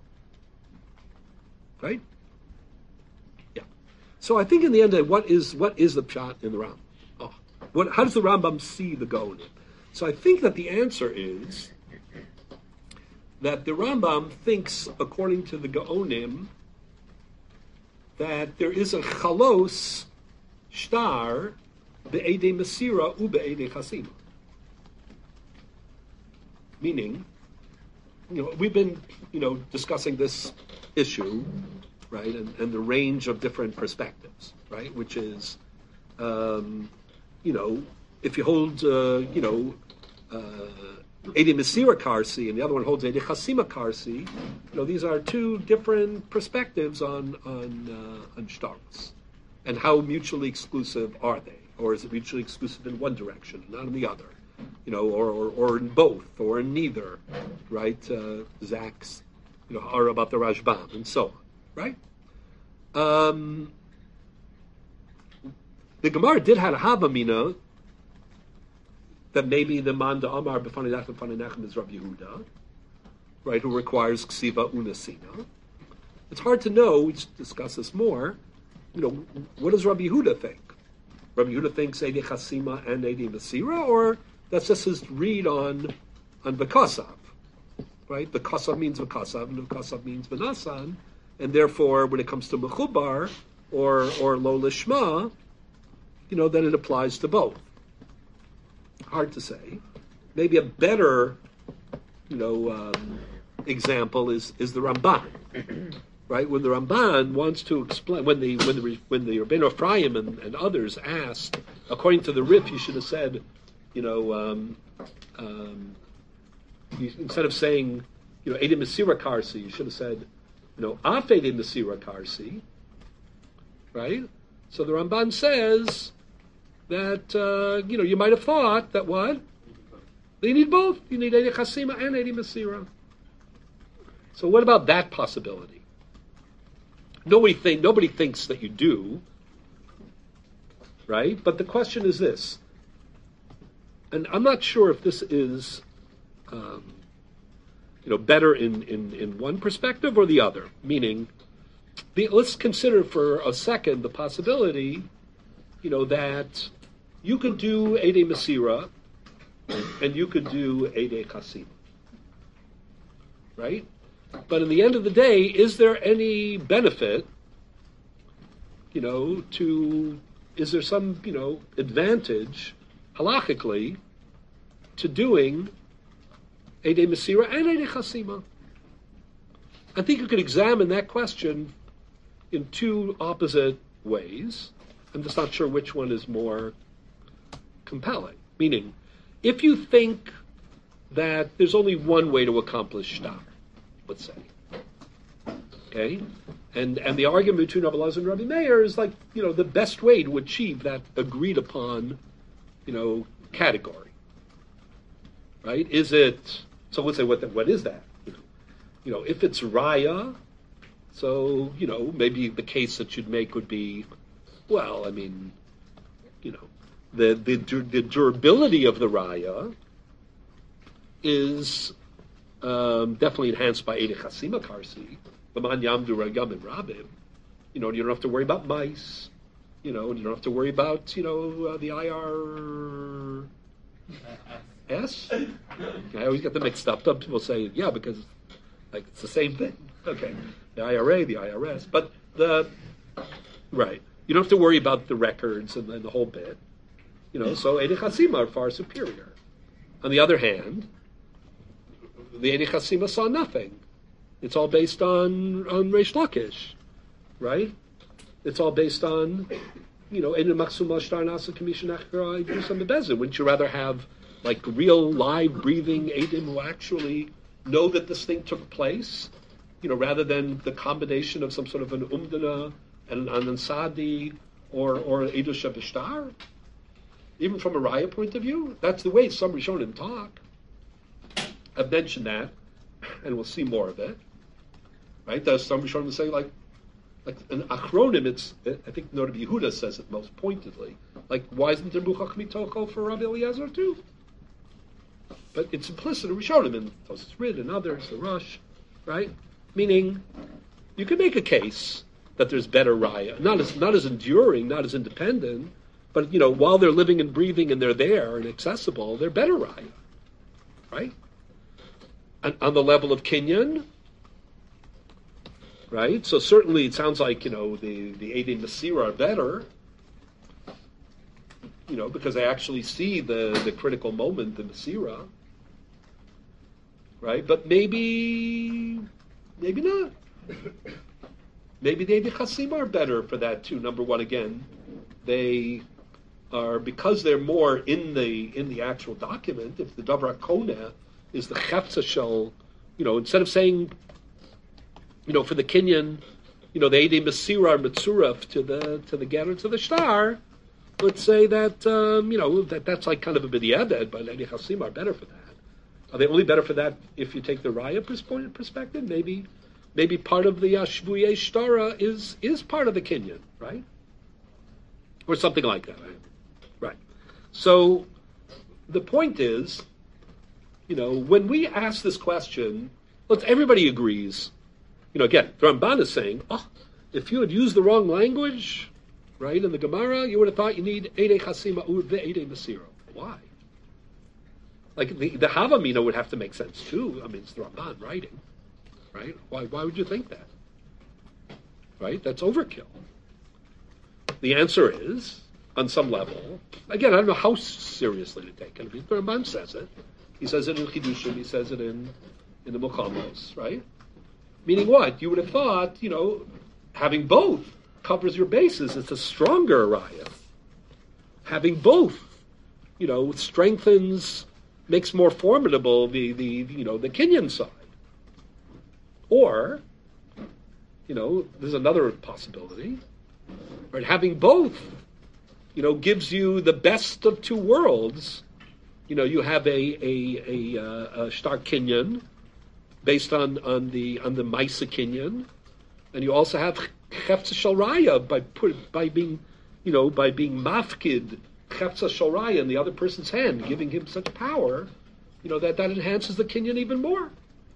Right? Yeah. So I think in the end, what is the pshat in the Rambam? How does the Rambam see the Gaonim? So I think that the answer is that the Rambam thinks, according to the Gaonim, that there is a chalos shtar be'edei Masira u be'edei Chasima. Meaning, we've been, discussing this issue, right, and the range of different perspectives, right, which is, if you hold, Edi Mesira Karsi, and the other one holds Edi Chasima Karsi. These are two different perspectives on shtarus, and how mutually exclusive are they, or is it mutually exclusive in one direction, not in the other, or in both, or in neither, right? Zach's, are about the Rashbam, and so on, right? The Gemara did have a Havamina that maybe the man da Amar b'fanei Nechem is Rabbi Yehuda, right, who requires ksiva unasina. It's hard to know. We discuss this more. What does Rabbi Yehuda think? Rabbi Yehuda thinks Eidi Chasima and Eidi Masira, or that's just his read on V'kasav, right? V'kasav means V'kasav, and V'kasav means V'nasan, and therefore, when it comes to Mechubar or Lo Lishma, then it applies to both. Hard to say. Maybe a better, example is the Ramban, right? When the Ramban wants to explain, when the Rabbeinu Ephraim and others asked, according to the Rif, you should have said, instead of saying, Edim Mesira Karsi, you should have said, Af Edim Mesira Karsi, right? So the Ramban says that, you might have thought that what? You need both. You need Eidi Chasima and Eidi Mesira. So what about that possibility? Nobody thinks that you do, right? But the question is this, and I'm not sure if this is, better in one perspective or the other. Meaning, let's consider for a second the possibility, that you could do Eidei Mesira and you could do Eidei Chasima, right? But in the end of the day, is there any benefit, is there some, advantage, halachically, to doing Eidei Mesira and Eidei Chasima? I think you could examine that question in two opposite ways. I'm just not sure which one is more compelling. Meaning, if you think that there's only one way to accomplish shtar, let's say, okay, and the argument between Rabbi Elazar and Rabbi Meir is like, the best way to achieve that agreed upon, category, right? Is it? So let's say what is that? If it's raya, so maybe the case that you'd make would be, well, I mean, the durability of the raya is definitely enhanced by Eidei Chasima Karsi, B'man Yamdu Ragam and Rabim. You don't have to worry about mice. And you don't have to worry about the IRS. I always get them mixed up. Some people say, yeah, because it's the same thing. Okay, the IRA, the IRS, but right. You don't have to worry about the records and the whole bit. So Eidei Chasima are far superior. On the other hand, the Eidei Chasima saw nothing. It's all based on Reish Lakish, right? It's all based on, Eidei Maksuma Shtar Nasa Kamisha Nachra Yusam Bebezin. Wouldn't you rather have real live breathing Eidim who actually know that this thing took place, rather than the combination of some sort of an Umdana and an Ansadi or Eidu Shabishtar? Even from a Raya point of view, that's the way some Rishonim talk. I've mentioned that, and we'll see more of it. Right? There's some Rishonim say like an Achronim. I think Rabbi Yehuda says it most pointedly. Why isn't there Muchach Mitocho for Rabbi Eliezer too? But it's implicit in Rishonim and Tosas Rid and others, the Rush, right? Meaning, you can make a case that there's better Raya, not as enduring, not as independent, but while they're living and breathing and they're there and accessible, they're better Raya, right? And on the level of Kinyan, right? So certainly it sounds like the Eidei Mesira are better, because they actually see the critical moment, the Mesira, right? But maybe not. Maybe the Eidei Chasima are better for that too. Number one, again, they are, because they're more in the actual document. If the Davar Koneh is the chefza shel, instead of saying, for the kinyan, the Eidei Mesira or Metzuraf to the ger to the shtar, let's say that, that's like kind of a b'di'eved, but Eidei Chasim are better for that. Are they only better for that if you take the Raya perspective? Maybe part of the Shvuyei Shtara is part of the kinyan, right? Or something like that, right? So the point is, when we ask this question, everybody agrees. Again, the Ramban is saying, if you had used the wrong language, right, in the Gemara, you would have thought you need Eidei Chasima Ur ve'Eidei Mesira. Why? Like the Havamina would have to make sense too. I mean, it's the Ramban writing, right? Why would you think that? Right? That's overkill. The answer is, on some level, again, I don't know how seriously to take it. I mean, the Ramban says it. He says it in Chidushim. He says it in the Mukhamos, right? Meaning what? You would have thought, having both covers your bases. It's a stronger raya. Having both, strengthens, makes more formidable the kinyan side. Or, there's another possibility. Right? Having both, gives you the best of two worlds. You have a shtar kinyan based on the Maisa kinyan, and you also have chefza shel raya by being mafkid chefza shel raya in the other person's hand, giving him such power, that enhances the kinyan even more.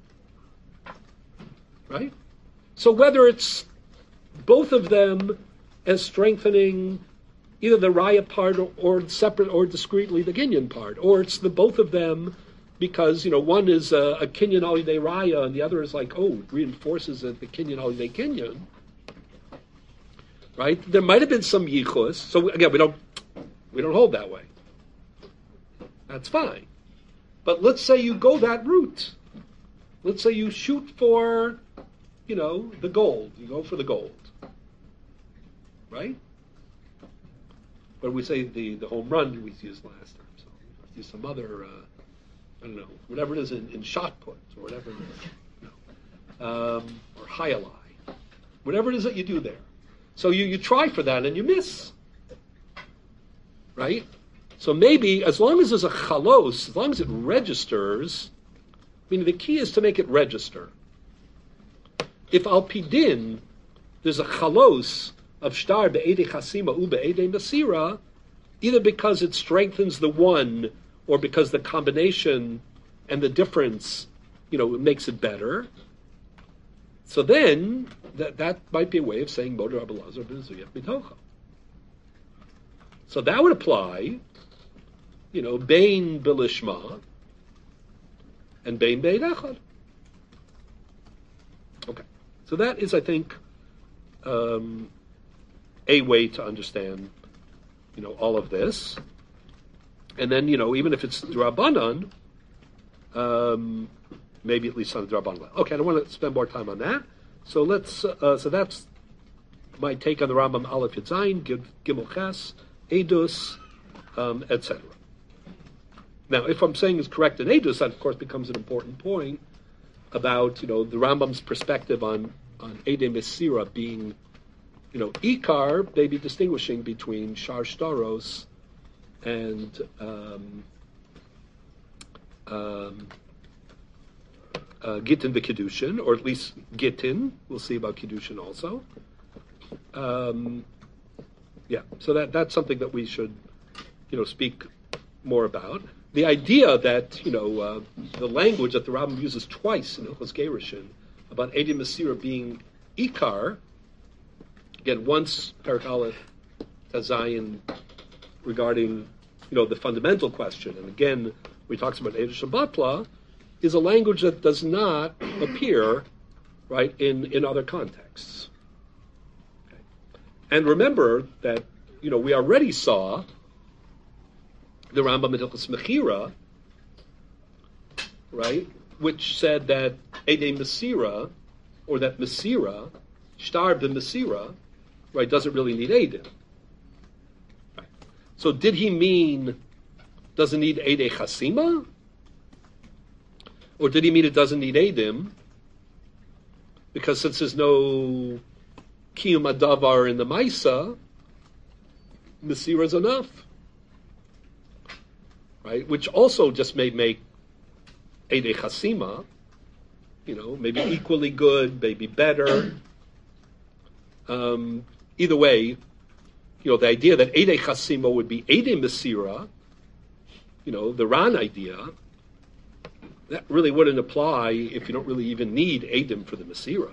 Right? So whether it's both of them as strengthening either the raya part or separate or discretely the kinyan part, or it's the both of them because one is a kinyan alidei raya and the other is like, it reinforces the kinyan alidei kinyan. Right? There might have been some yichus. So again, we don't hold that way. That's fine. But let's say you go that route. Let's say you shoot for, the gold. You go for the gold. Right? But we say the home run we used last time. So let's use some other, whatever it is in shot put or whatever it is. Or hayalai. Whatever it is that you do there. So you try for that and you miss. Right? So maybe as long as there's a chalos, as long as it registers, the key is to make it register. If al pidin, there's a chalos of shtar be'edei chasima u be'edei mesira, either because it strengthens the one or because the combination and the difference, makes it better. So then, that might be a way of saying Moder Abelazar ben Zuyat Mitocha. So that would apply, Bein Bilishma and Bein Bein Echad. Okay. So that is, I think, a way to understand, all of this. And then, even if it's Drabanan, maybe at least on the Drabanan. Okay, I don't want to spend more time on that. So so that's my take on the Rambam Aleph Yud Zayin, Gimel Ches, Edus, etc. Now, if I'm saying is correct in Edus, that of course becomes an important point about, the Rambam's perspective on Eidei Mesira being, Ikar, maybe distinguishing between Shar Shtaros and Gittin B'Kiddushin, or at least Gittin. We'll see about Kiddushin also. So that's something that we should, speak more about. The idea that, the language that the Rambam uses twice in Hilchos Gerushin about Eidei Mesira being Ikar, again, once Perek Aleph Tazayin regarding, the fundamental question, and again, we talked about Eidei Shabbatla, is a language that does not appear, right, in other contexts. Okay. And remember that, we already saw the Rambam in Hilchos Mechira, right, which said that Eidei Mesira, or that Mesira, Shtar b'Mesira, right, doesn't really need Eidim. Right. So did he mean doesn't need Eidei Chasima? Or did he mean it doesn't need Eidim? Because since there's no Kiyum Adavar in the Maisa, Mesira is enough. Right? Which also just may make Eidei Chasima, maybe equally good, maybe better. Either way, the idea that Eidei Chasima would be Eidei Mesira, the Ran idea, that really wouldn't apply if you don't really even need Eidim for the Mesira.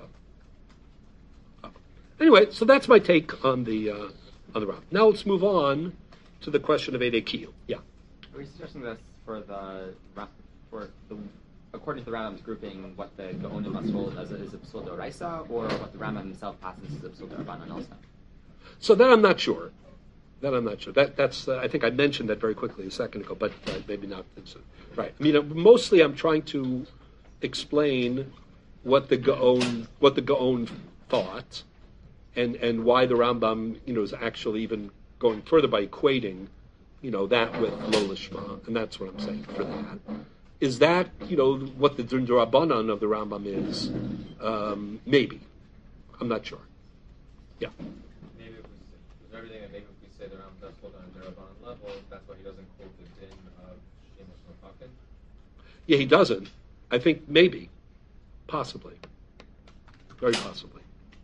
Anyway, so that's my take on the Ran. Now let's move on to the question of Eidei Kiyum. Yeah. Are you suggesting this according to the Rambam's grouping, what the Gaonim must hold as is a Psul D'Oraisa, or what the Rambam himself passes as a Psul D'Rabbanan also? So that I'm not sure. That's I think I mentioned that very quickly a second ago, but maybe not. Right. I mean, mostly I'm trying to explain what the Gaon thought, and why the Rambam, is actually even going further by equating, that with Lo Lishma, and that's what I'm saying for that. Is that, what the D'Rabbanan of the Rambam is? Maybe. I'm not sure. Yeah. Maybe if everything, and maybe if we say the Rambam does hold on a D'Rabbanan level, that's why he doesn't quote the din of Shemus Nofakin. Yeah, he doesn't. I think maybe. Possibly. Very possibly.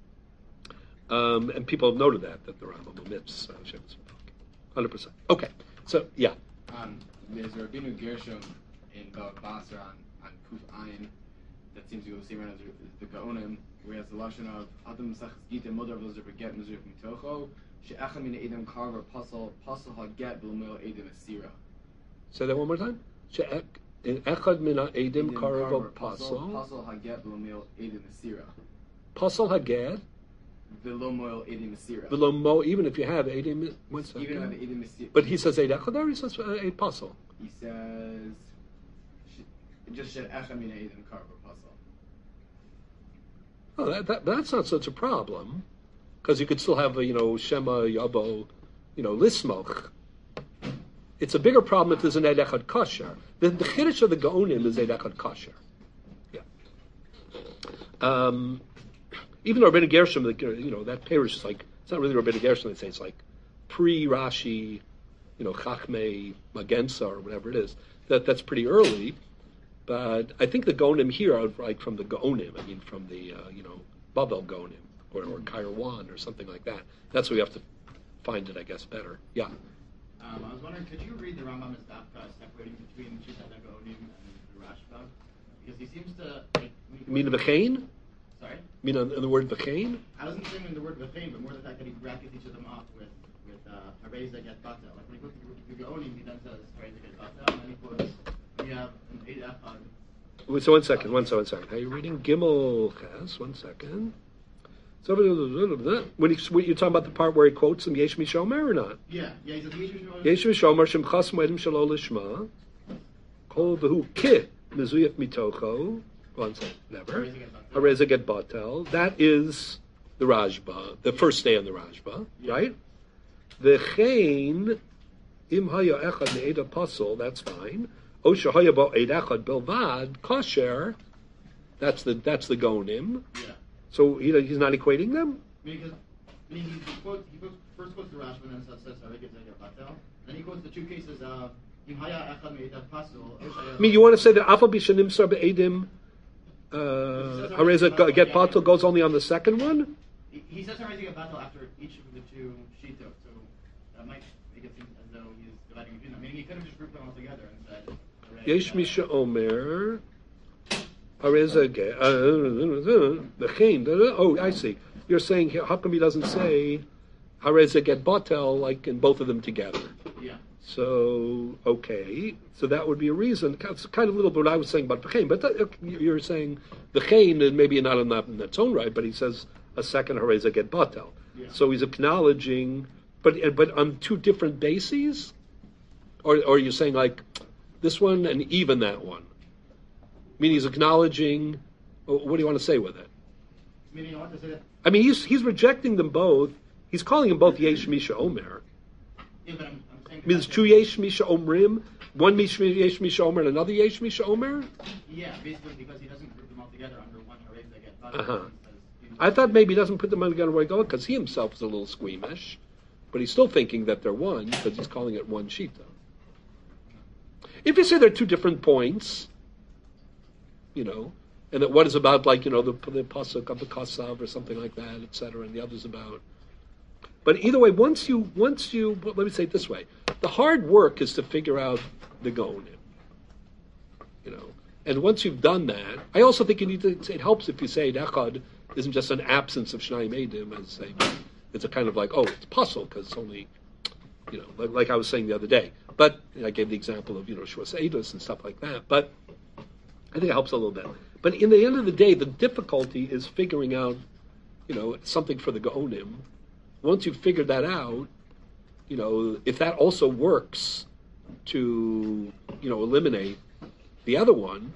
And people have noted that the Rambam omits Shemus Nofakin. 100%. Okay. So, yeah. There's Rabbeinu Gershom in Basra on Kuf Ayin that seems to go the same route as the Gaonim, whereas the lashon of Adam Sachs Gita Mother of those that forget Mizrach Mitocho She'echad Min Edom Karva Pasal Haget B'Lomil Edom Asira. Say that one more time. Echad Min Edom Karva Pasal Haget B'Lomil Edom Asira. Pasal Haget B'Lomil Edom Asira. Below even if you have Edom, one second. Even if Edom Asira. But he says Eid Echad there. He says Eid Pasal. He says just She'echad Min Edom Karva Pasal. Oh, that's not such a problem, because you could still have Shema Yabo, Lismoch. It's a bigger problem if there's an Eid Echad Kosher. The Chiddush of the Gaonim is Eid Echad Kosher. Yeah. Even though Rabbeinu Gershom, that parish is like, it's not really Rabbeinu Gershom. They say it's like pre-Rashi, Chachmei Magensa or whatever it is. That's pretty early. But I think the Gaonim here are like from the Gaonim. I mean, from the Babel Gaonim or Kairouan or something like that. That's where we have to find it, I guess, better. Yeah. I was wondering, could you read the Rambam as Dafka separating between Shittat Gaonim and the Rashba? Because he seems to like. You mean the V'chein? Sorry. You mean in the word V'chein? I wasn't saying in the word V'chein, but more the fact that he brackets each of them off with Hareza Get Batel. Like when he goes to the Gaonim, he then says Hareza Get Batel, and then he quotes when you have an Eid Echad. So one second. Are you reading Gimel Ches? 1 second. So when you're talking about the part where he quotes him Yesh Mishomer or not? Yeah. He says Yesh Mishomer Shem Chas Moedim Shelo Lishma Kol V'hu Ki Mezuyach Mitocho. 1 second. Never. Hareza Get Batel. That is the Rashba, the first day on the Rashba, right? V'chein Im Haya Echad Me'ed Apostle. That's fine. Osha Haya Bo Eid Echad Belvad Kosher. That's the Gaonim. Yeah. So he's not equating them? Because he first quotes the Rashba and then says Hareza Get Batel. Then he quotes the two cases of Im Haya Echad Me'ed Apostle. I mean, you want to say that Afal Bishanim Sar Be'edim Hareza Get Batel goes only on the second one? He says Hareza Get Batel after each of the two Shitot, so that might make it seem as though he's dividing between them. Meaning he could have just grouped them all together and said Yesh Misha Omer Hareza Get V'chein. Oh, I see. You're saying how come he doesn't say Hareza Get Batel like in both of them together? Yeah. So, okay. So that would be a reason. It's kind of a little bit what I was saying about V'chein. But you're saying V'chein, and maybe not in its own right, but he says a second Hareza Get Batel. Yeah. So he's acknowledging, but on two different bases? Or you're saying like this one and even that one? Meaning he's acknowledging, what do you want to say with it? Meaning I want to say that. I mean, he's rejecting them both. He's calling them both Yesh Misha Omer. Yeah, but I'm saying. I mean, there's two Yesh Misha Omrim, one Yesh Misha Omer and another Yesh Misha Omer? Yeah, basically because he doesn't group them all together under one Harez Get Bata. Uh-huh. He says, I thought maybe he doesn't put them together because he himself is a little squeamish, but he's still thinking that they're one because he's calling it one Shita. If you say they're two different points, and that one is about the pasuk of the Kasav or something like that, etc., and the other's about. But either way, once you, let me say it this way: the hard work is to figure out the Gaonim. And once you've done that, I also think you need to. It helps if you say Echad isn't just an absence of Shnayim Eidim, as say it's a kind of like, it's puzzle because it's only, like I was saying the other day. But I gave the example of Shuas Eidos and stuff like that. But I think it helps a little bit. But in the end of the day, the difficulty is figuring out, something for the Gaonim. Once you've figured that out, if that also works to, eliminate the other one,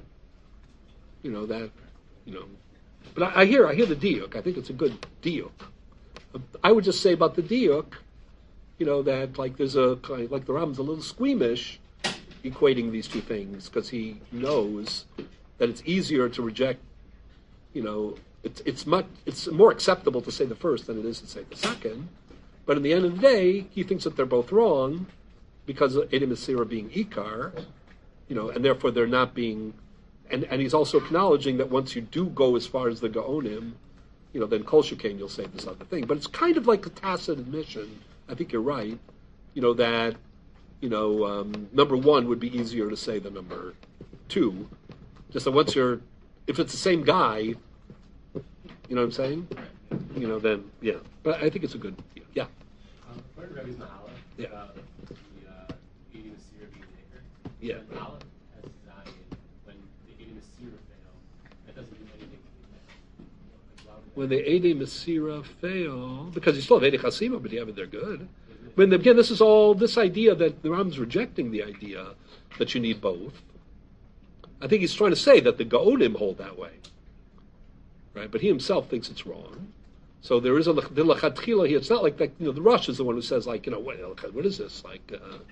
But I hear the diuk. I think it's a good diuk. I would just say about the diuk, that like the Rambam's a little squeamish equating these two things because he knows that it's easier to reject. It's more acceptable to say the first than it is to say the second. But in the end of the day, he thinks that they're both wrong because of Edom Asira being Ikar, and therefore they're not being. And he's also acknowledging that once you do go as far as the Gaonim, then Kol Shekain you'll say this other thing. But it's kind of like a tacit admission. I think you're right. That number one would be easier to say than number two. Just that once if it's the same guy, you know what I'm saying? Then yeah. But I think it's a good yeah. According to Rebbe's Mahala, Yeah. about the Edom Asira being Maker. Yeah. Mahala has Zion. When the Edom Asira fail, that doesn't do anything to the Maker. When the Edei Masira fail, because you still have Edei Chasima, but they're good. Again, this is all this idea that the Rambam's rejecting the idea that you need both. I think he's trying to say that the Gaonim hold that way, right? But he himself thinks it's wrong. So there is the Lachatchila here. It's not like that. The Rosh is the one who says what is this like?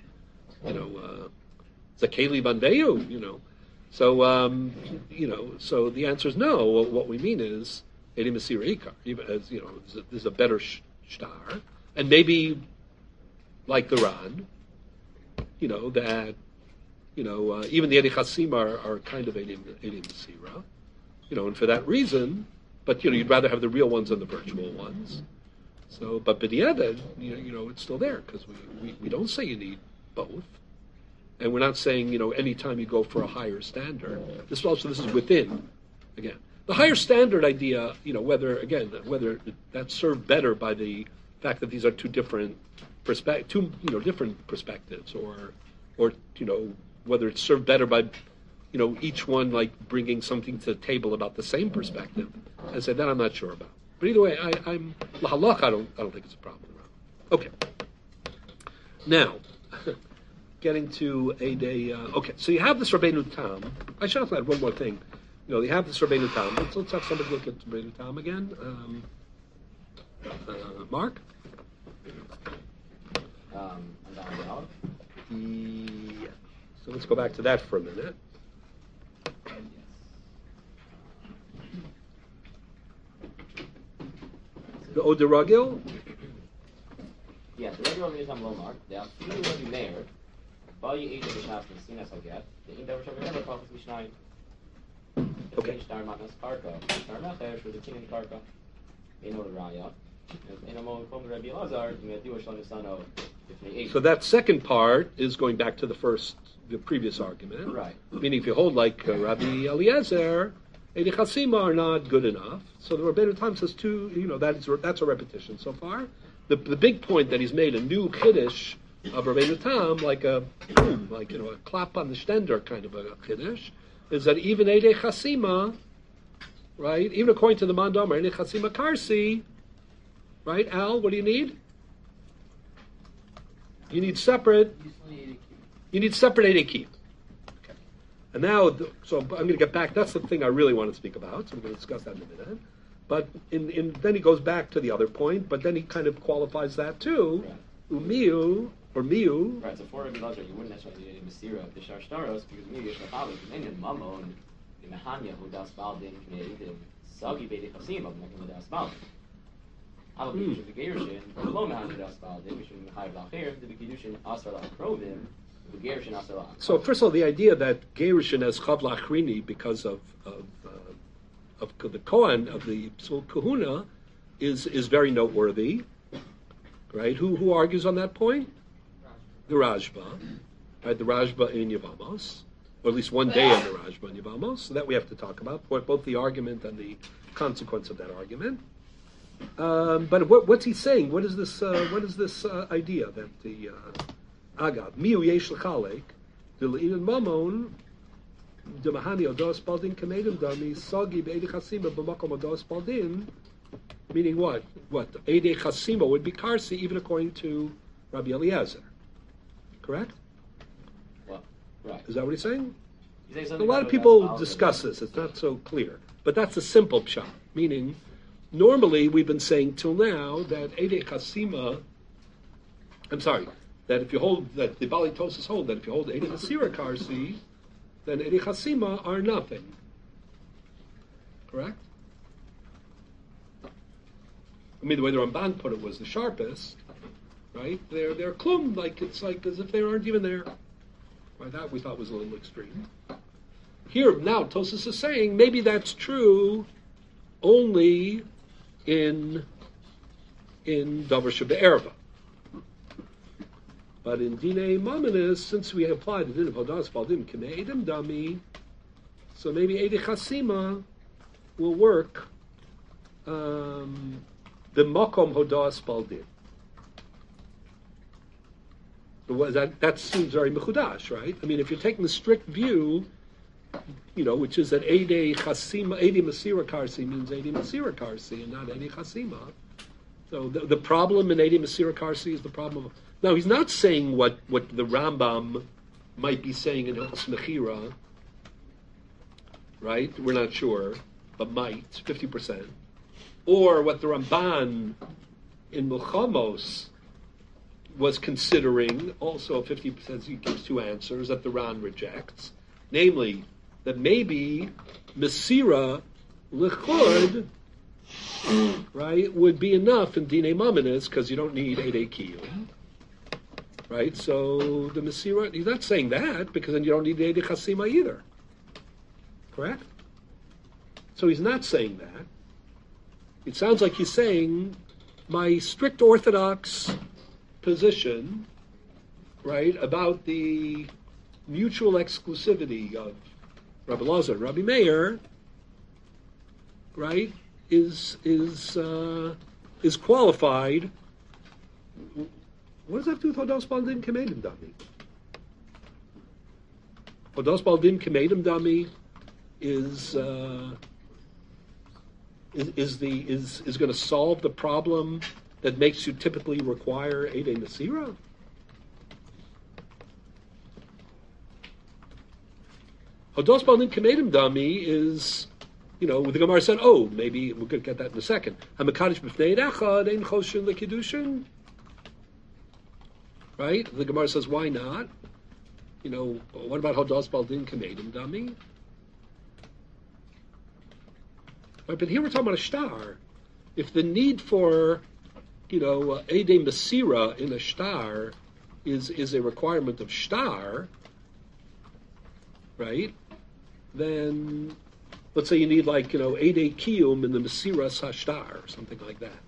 Zakeli Bandeyu, So so the answer is no. What we mean is Edei Masira Ikar, even as there's a better shtar, and maybe like the Ran, that even the Edei Chasim are kind of Edei Masira, and for that reason, but you'd rather have the real ones than the virtual ones. So, but B'diavad, it's still there because we don't say you need both. And we're not saying, any time you go for a higher standard. This is within, again. The higher standard idea, whether that's served better by the fact that these are two different different perspectives, or whether it's served better by, each one like bringing something to the table about the same perspective. I said that I'm not sure about. But either way, I'm lahalach. I don't think it's a problem. Okay. Now. Getting to a day. Okay, so you have this Rabbeinu Tam. I should have add one more thing. You have this Rabbeinu Tam. Let's have somebody look at Rabbeinu Tam again. Mark? Yeah. So let's go back to that for a minute. The Oderagil? Yes, the regular Rabbeinu Tam Lomar. The Afilu Rabbi Meir. Okay. So that second part is going back to the previous argument. Right. Meaning if you hold like Rabbi Eliezer, Edei Chasima are not good enough. So the Rabbeinu Tam says that's a repetition so far. The big point that he's made a new Kiddush of Rabbeinu Tam, like a clap on the stender kind of a chiddush, is that even Edei Chasima, right? Even according to the Mandomer, Edei Chasima Karsi, right? Al, what do you need? You need separate. You need separate Edei Kiyum. Okay. And now, so I'm going to get back. That's the thing I really want to speak about. So we're going to discuss that in a minute. But then he goes back to the other point. But then he kind of qualifies that too. Umiu or miu. Right, so for Rabbi Elazar, you wouldn't necessarily need any Masira of the Shar Shtaros, because miu yesh lachavik, and then mamon, the mehanya who das baldin k'neidim, sagi beidi chasim of mekim das baldin. How about the Gerushin, below mehanya das baldin, which would be chayiv lachir, the Gerushin asar lachrovim, the Gerushin asar lachrovim. So first of all, the idea that Gerushin has chav lachrini because of the Kohen of the Psul Kahuna is very noteworthy, right? Who argues on that point? The Rajba, right? The Rajba in Yevamos, or at least one day in the Rajba in Yevamos. So that we have to talk about, both the argument and the consequence of that argument. But what's he saying? What is this idea that the Agav miu yesh lechalek the le'inan mamon the mahani odos baldin kamedim dami sagi be'edei chasima b'makom odos baldin, meaning what? What edei chasima would be karsi even according to Rabbi Eliezer, correct? Well, right. Is that what he's saying? He's saying A something lot of about people das discuss this. It's not so clear, but that's a simple pshat. Meaning, normally we've been saying till now that edei chasima. I'm sorry. That if you hold, that the Bali Tosas hold, that if you hold Edei Masira Karsi, then Edei Chasima are nothing. Correct? I mean, the way the Ramban put it was the sharpest, right? They're klum, it's like as if they aren't even there. Right? That we thought was a little extreme. Here, now, Tosas is saying maybe that's true only in Davar Shebe'erva. But in Dinei Maminis, since we applied the din of Hodas Baldim K'ne'edim Dami, so maybe Edei Chasima will work the Makom Hodas Baldim. That seems very mechudash, right? I mean, if you're taking the strict view, which is that Edei Chasima, Edei Masira Karsi means Edei Masira Karsi and not Edei Chasima. So the problem in Edei Masira Karsi is the problem of... Now, he's not saying what the Rambam might be saying in Hilchos Mechira, right? We're not sure, but might, 50%. Or what the Ramban in Milchamos was considering, also 50%, he gives two answers that the Ran rejects. Namely, that maybe Mesira L'chud, right, would be enough in Dinei Maminis, because you don't need Edei Kiyum. Right, so the Mesira, he's not saying that, because then you don't need the Edei Chasima either. Correct? So he's not saying that. It sounds like he's saying, my strict Orthodox position, right, about the mutual exclusivity of Rabbi Elazar and Rabbi Meir, right, is qualified. What does that have to do with Hodos Baldim K'medim Dami? Hodos Baldim K'medim Dami is going to solve the problem that makes you typically require Edei Masira? Hodos Baldim K'medim Dami is, the Gemara said, maybe we're going to get that in a second. HaMekadosh B'fnei Echad Ein Choshen L'Kiddushin. Right? The Gemara says, why not? What about Hodos Baldim K'medim Dami? Right, but here we're talking about a shtar. If the need for, Edei Masira in a shtar is a requirement of shtar, right? Then, let's say you need Edei Kiyum in the Masira Sashtar, or something like that.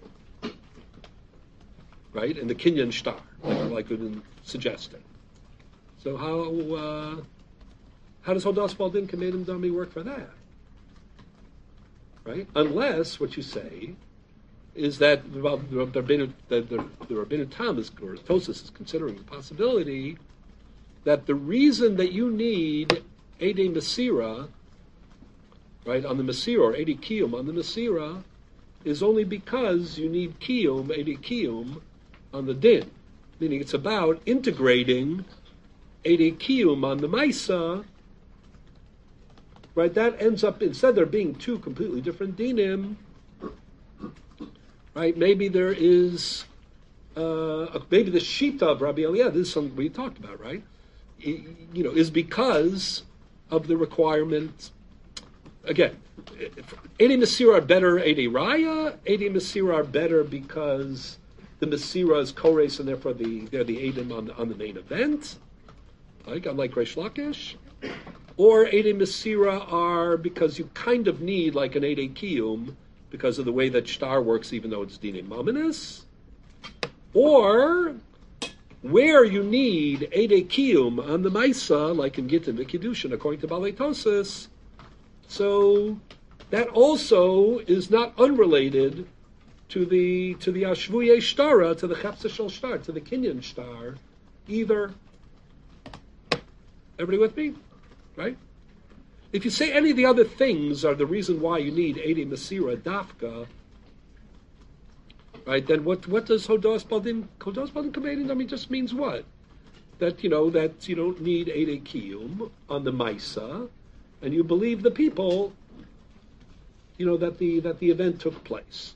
Right? In the Kinyan shtar, like we've been suggesting. So how does Hodas Baldim K'medim Dami work for that? Right? Unless what you say is that the Rabbeinu Tam or Tosas is considering the possibility that the reason that you need Edei Masira, right, on the Masira, or Edei Kiyum on the Masira, is only because you need Kiyum, Edei Kiyum, on the din, meaning it's about integrating Edei Kiyum on the Maisa, right? That ends up, instead of there being two completely different dinim, right? Maybe there is maybe the shita of Rabbi Eliezer, this is something we talked about, right? Is because of the requirement. Again, Edei Mesira are better Edei Raya. Edei Mesira are better because the Mesira is Kores and therefore they're the Edom on the main event. Unlike Reish Lakish. Or Edei Mesira are because you kind of need like an Edei Kiyum because of the way that Shtar works, even though it's Dinei Maminis. Or where you need Edei Kiyum on the Maisa, like in Gittin V'Kiddushin, according to Balei Tosas. So that also is not unrelated to the Ashvuye Shtara, to the Chepsa Shel Shtar, to the Kinyan Shtar, either. Everybody with me? Right? If you say any of the other things are the reason why you need Edei Mesira Dafka, right, then what does Hodos Baldin Kamedim, I mean, just means what? That, that you don't need Edei Kiyum on the Maisa, and you believe the people, that the event took place.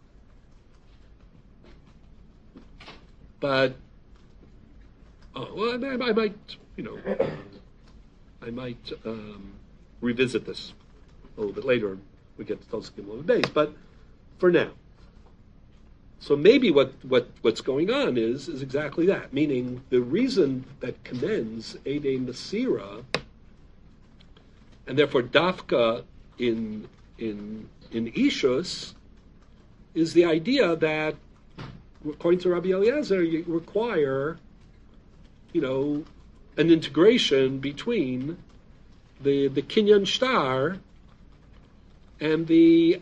But, I might revisit this a little bit later. We get to Toskim on the base, but for now. So maybe what's going on is exactly that, meaning the reason that commends Edei Mesira, and therefore Dafka in Ishus, is the idea that, according to Rabbi Eliezer, you require, an integration between the Kinyan Shtar and the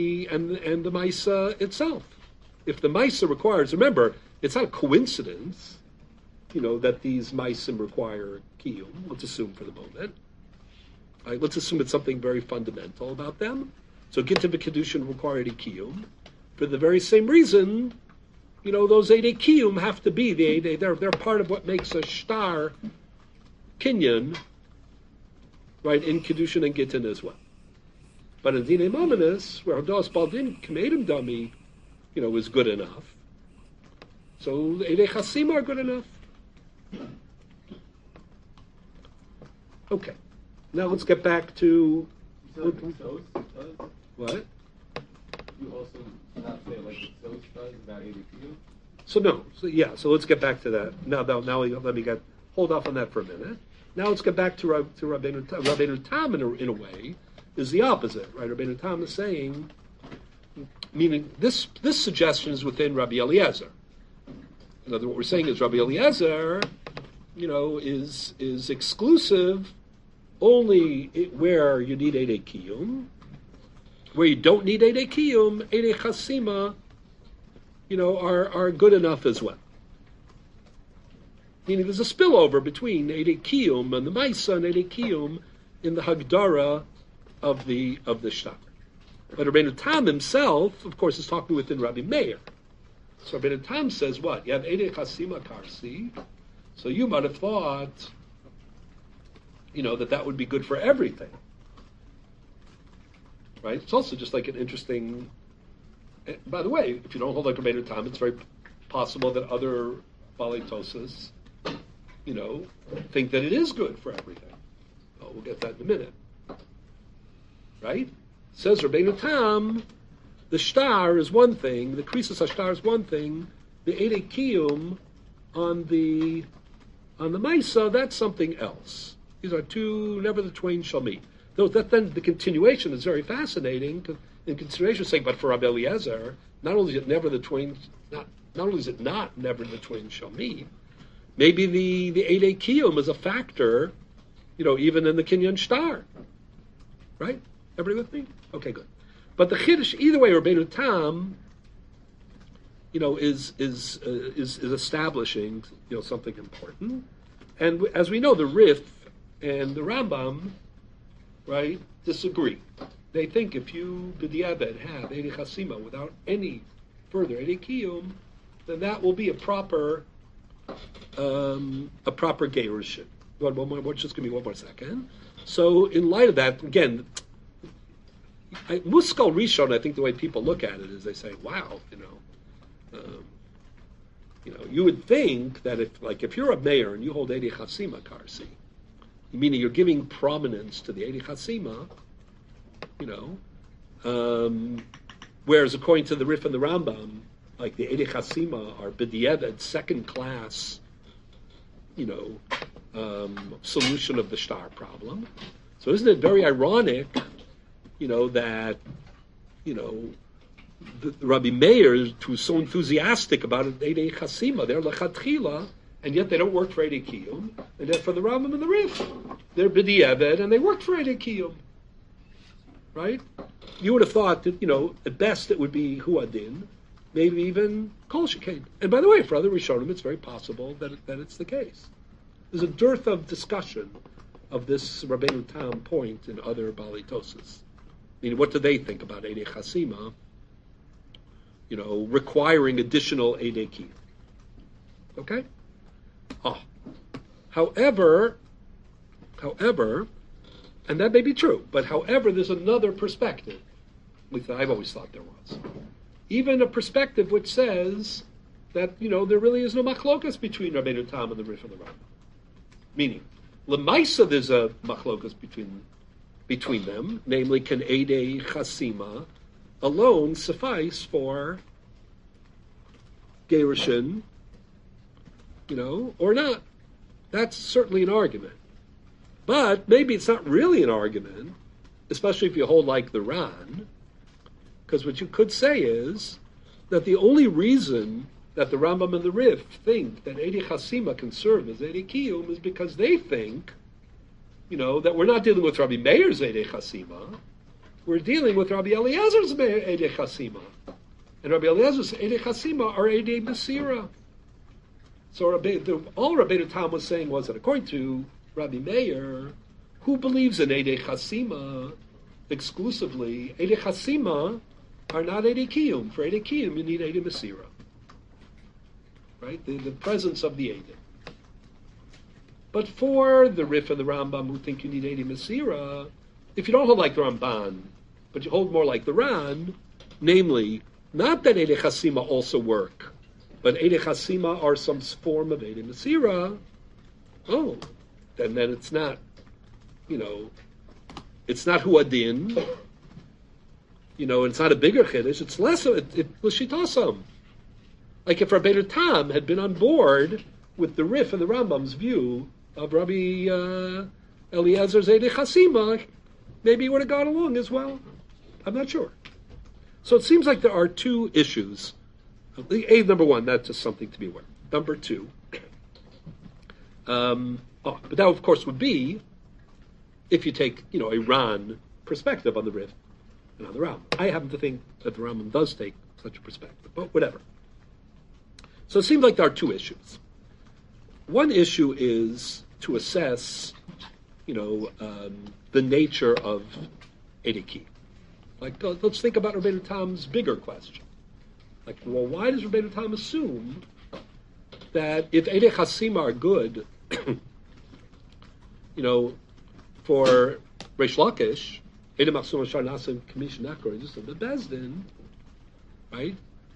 Maisa itself. If the Maisa requires, remember, it's not a coincidence, that these Maisim require Kiyum. Let's assume for the moment. Right, let's assume it's something very fundamental about them. So Gittin V'Kiddushin require Edei Kiyum. For the very same reason, those Edei Kiyum have to be the Edei. They're part of what makes a Shtar Kinyan, right, in Kiddushin and Gittin as well. But in Dinei Maminis, where Hodos Baldin Kamedim Dami, is good enough. So Edei Chasim are good enough. Okay. Now let's get back to what? You also not say like the Tzos does about Edei Kiyum? So let's get back to that. Now let me hold off on that for a minute. Now let's get back to Rabbeinu Tam in a way, is the opposite, right? Rabbeinu Tam is saying, meaning this suggestion is within Rabbi Eliezer. In other words, what we're saying is Rabbi Eliezer, is exclusive only where you need Edei Kiyum. Where you don't need Edei Kiyum, Edei Chasima, are good enough as well. Meaning there's a spillover between Edei Kiyum and the Maisa and Edei Kiyum in the Hagdara of the Shtar. But Rabbeinu Tam himself, of course, is talking within Rabbi Meir. So Rabbeinu Tam says what? You have Edei Chasima Karsi, so you might have thought, that would be good for everything. Right? It's also just like an interesting. By the way, if you don't hold like Rabbeinu Tam, it's very possible that other Balei Tosas, think that it is good for everything. Oh, we'll get that in a minute. Right? Says Rabbeinu Tam, the Shtar is one thing, the Krisus HaShtar is one thing, the Edei Kiyum on the Maisa, that's something else. These are two, never the twain shall meet. Then the continuation is very fascinating. In consideration, saying, but for Rabbi Eliezer, not only is it never the twain, not only is it not never the twain shall meet, maybe the Edei Kiyum is a factor, even in the Kinyan Shtar, right? Everybody with me? Okay, good. But the Chiddush, either way, Rabbeinu Tam, is establishing, something important. And as we know, the Rif and the Rambam, right, disagree. They think if you, b'diavad, have Edei Chasima without any further Edei Kiyum, then that will be a proper gerushin. Just give me one more second. So in light of that, again, Muskal Rishon, I think the way people look at it is they say, wow, you would think that if you're a mayor and you hold Eidei Chasima, Karsi, meaning you're giving prominence to the Eidei Chasima, whereas according to the Rif and the Rambam, like the Eidei Chasima are b'diavad, second class, solution of the star problem. So isn't it very ironic, that, the Rabbi Meir, who's so enthusiastic about Eidei Chasima, they're lechatchila, and yet they don't work for Eidei Kiyum, and then for the Rambam and the Rif, they're b'diavad, and they work for Eidei Kiyum. Right? You would have thought that, at best it would be Huadin, maybe even Kol Shekain. And by the way, for other Rishonim, it's very possible that it's the case. There's a dearth of discussion of this Rabbeinu Tam point in other Baalei Tosas. Meaning, what do they think about Eidei Chasima, requiring additional Eidei Kiyum? Okay? However, and that may be true, but however, there's another perspective, at least I've always thought there was. Even a perspective which says that, there really is no machlokas between Rabbeinu Tam and the Rif and the Rambam. Meaning, Lemaisa there's a machlokas between them, namely, can Eidei Chasima alone suffice for Gerushin, or not? That's certainly an argument. But maybe it's not really an argument, especially if you hold like the Ran, because what you could say is that the only reason that the Rambam and the Rif think that Eidei Chasima can serve as Eidei Kiyum is because they think, that we're not dealing with Rabbi Meir's Eidei Chasima, we're dealing with Rabbi Eliezer's Eidei Chasima. And Rabbi Eliezer's Eidei Chasima are Eidei Mesira. So all Rabbeinu Tam was saying was that according to Rabbi Meir, who believes in Eidei Chasima exclusively, Eidei Chasima are not Eidei Kiyum. For Eidei Kiyum, you need Eidei Mesira. Right? The presence of the Eidei. But for the Rif and the Rambam who think you need Eidei Mesira, if you don't hold like the Ramban, but you hold more like the Ran, namely, not that Eidei Chasima also work, but Eidei Chasima are some form of Eidei Mesira, then it's not, it's not Huadin, it's not a bigger Chiddush, it's less of it, L'shitasam. Like if Rabbeinu Tam had been on board with the Rif and the Rambam's view of Rabbi Eliezer's Eidei Chasima, maybe he would have gone along as well. I'm not sure. So it seems like there are two issues. Number one, that's just something to be aware. Number two, but that of course would be if you take, a Ran perspective on the Rif and on the Rambam. I happen to think that the Rambam does take such a perspective, but whatever. So it seems like there are two issues. One issue is to assess, the nature of Eidei Kiyum. Like, let's think about Rabbeinu Tam's bigger question. Like, well, why does Rabbeinu Tam assume that if Eidei Chasima are good, for Reish Lakish, Eidei Machsum Ashar Nasim Kamish Nakor, just of the Bezdin, right?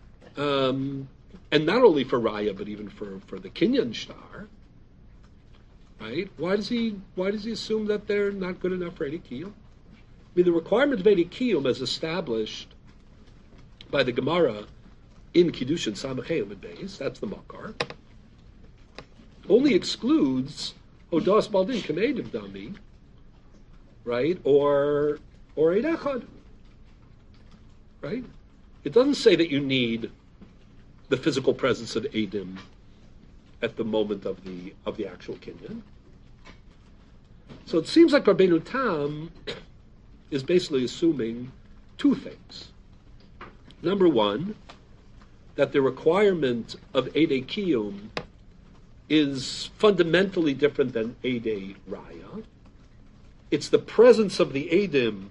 And not only for Raya, but even for the Kinyan Shtar, right? Why does he assume that they're not good enough for Eidei Kiyum? I mean, the requirement of Eidei Kiyum as established by the Gemara in Kiddushin Samachei Amud Beis, that's the Makar, only excludes Hodas Baldin Kamedim Dami, right? Or Eid Echad, right? It doesn't say that you need the physical presence of Eidim at the moment of the actual Kinyan. So it seems like Rabbeinu Tam is basically assuming two things. Number one, that the requirement of Eidei Kiyum is fundamentally different than Eidei Raya. It's the presence of the Eidim,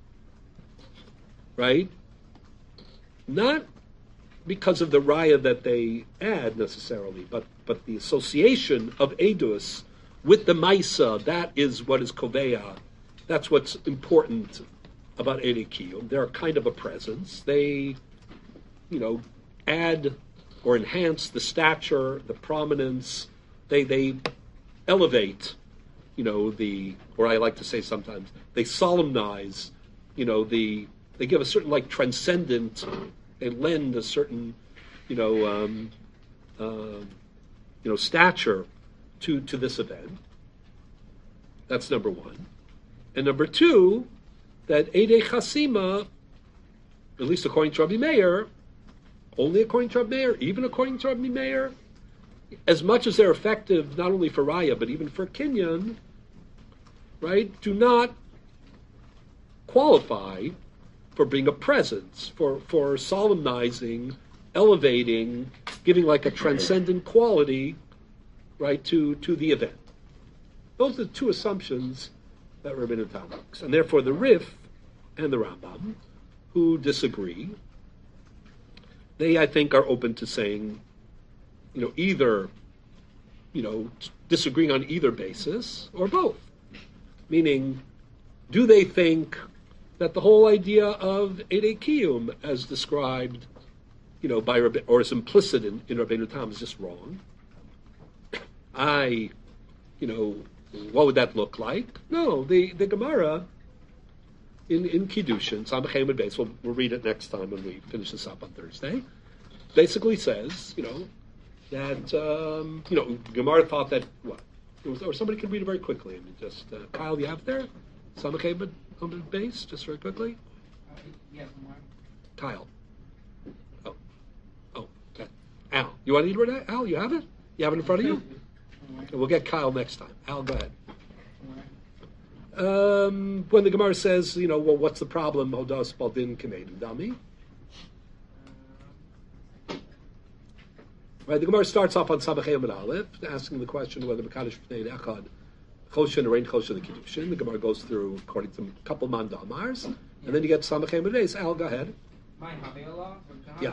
right? Not because of the Raya that they add necessarily, but the association of Eidus with the Maisa, that is what is Koveya. That's what's important about Eidei Kiyum. They're kind of a presence. They, add or enhance the stature, the prominence. They elevate, or I like to say sometimes, they solemnize, they give a certain like transcendent, they lend a certain, stature to this event. That's number one. And number two, that Eidei Chasima, at least according to Rabbi Meir, only according to Rabbi Meir, even according to Rabbi Meir, as much as they're effective not only for Raya, but even for Kinyan, right, do not qualify for being a presence, for solemnizing, elevating, giving like a transcendent quality, right, to the event. Those are the two assumptions that Rabbeinu Tam makes. And therefore the Rif and the Rambam, who disagree, they, I think, are open to saying, either, disagreeing on either basis or both. Meaning, do they think that the whole idea of Eidei Kiyum, as described, by or is implicit in Rabbeinu Tam, is just wrong? What would that look like? No, the Gemara in Kiddushin, Samach Hamid Beis, we'll read it next time when we finish this up on Thursday, basically says, that, Gemara thought that, or somebody could read it very quickly. Kyle, you have it there? Samach Hamid Beis, just very quickly? Yeah, Kyle. Oh, okay. Al, you want to read it? Al, you have it? You have it in front of you? We'll get Kyle next time. Al, go ahead. When the Gemara says, what's the problem? Hodas Baldin Kamedu Dami. Right, the Gemara starts off on Samach Hamid Aleph, asking the question whether Mekadosh B'nei Echad Choshen or Ein Choshen the Kiddushin. The Gemara goes through according to a couple mandamars, and then you get Samach Hamid Beis. Al, go ahead. Yeah.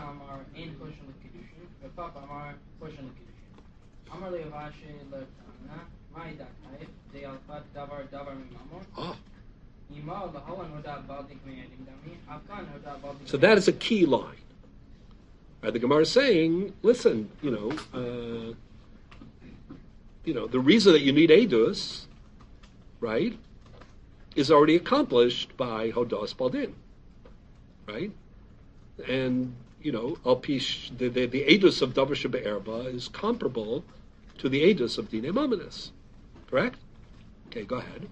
So that is a key line. Right, the Gemara is saying, listen, the reason that you need Eidus, right, is already accomplished by Hodas Baldin, right? And, Alpish, the Eidus of Davar Shebe'erba is comparable to the Eidus of Dinei Mamonis. Correct? Okay, go ahead.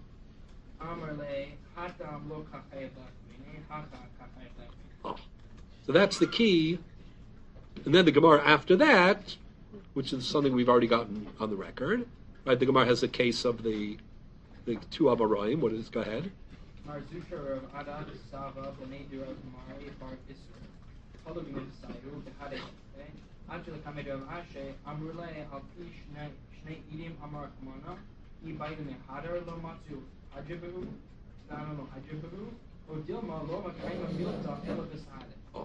Oh. So that's the key. And then the Gemara after that, which is something we've already gotten on the record, right? The Gemara has a case of the two Abaroim. What is? Go ahead. Oh.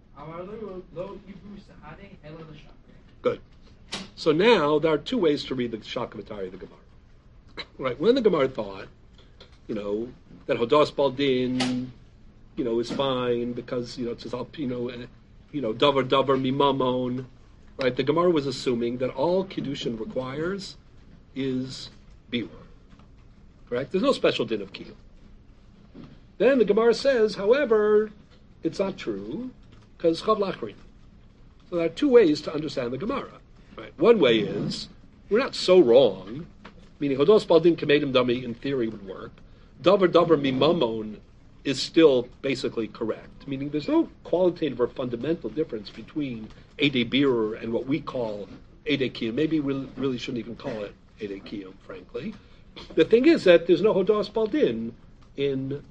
Good. So now there are two ways to read the Shakavatari of the Gemara. Right, when the Gemara thought, that Hodas Baldin, is fine because it says davar mimamon, right? The Gemara was assuming that all Kiddushin requires is biur. Correct? There's no special din of kiyum. Then the Gemara says, however, it's not true because chav lachrin. So there are two ways to understand the Gemara. Right? One way is we're not so wrong, meaning Hodos Baldin Kamedim Dami in theory would work. Davar mimamon is still basically correct, meaning there's no qualitative or fundamental difference between Eidei Birur and what we call Eidei Kiyum. Maybe we really shouldn't even call it Eidei Kiyum, frankly. The thing is that there's no Hodos Baldin in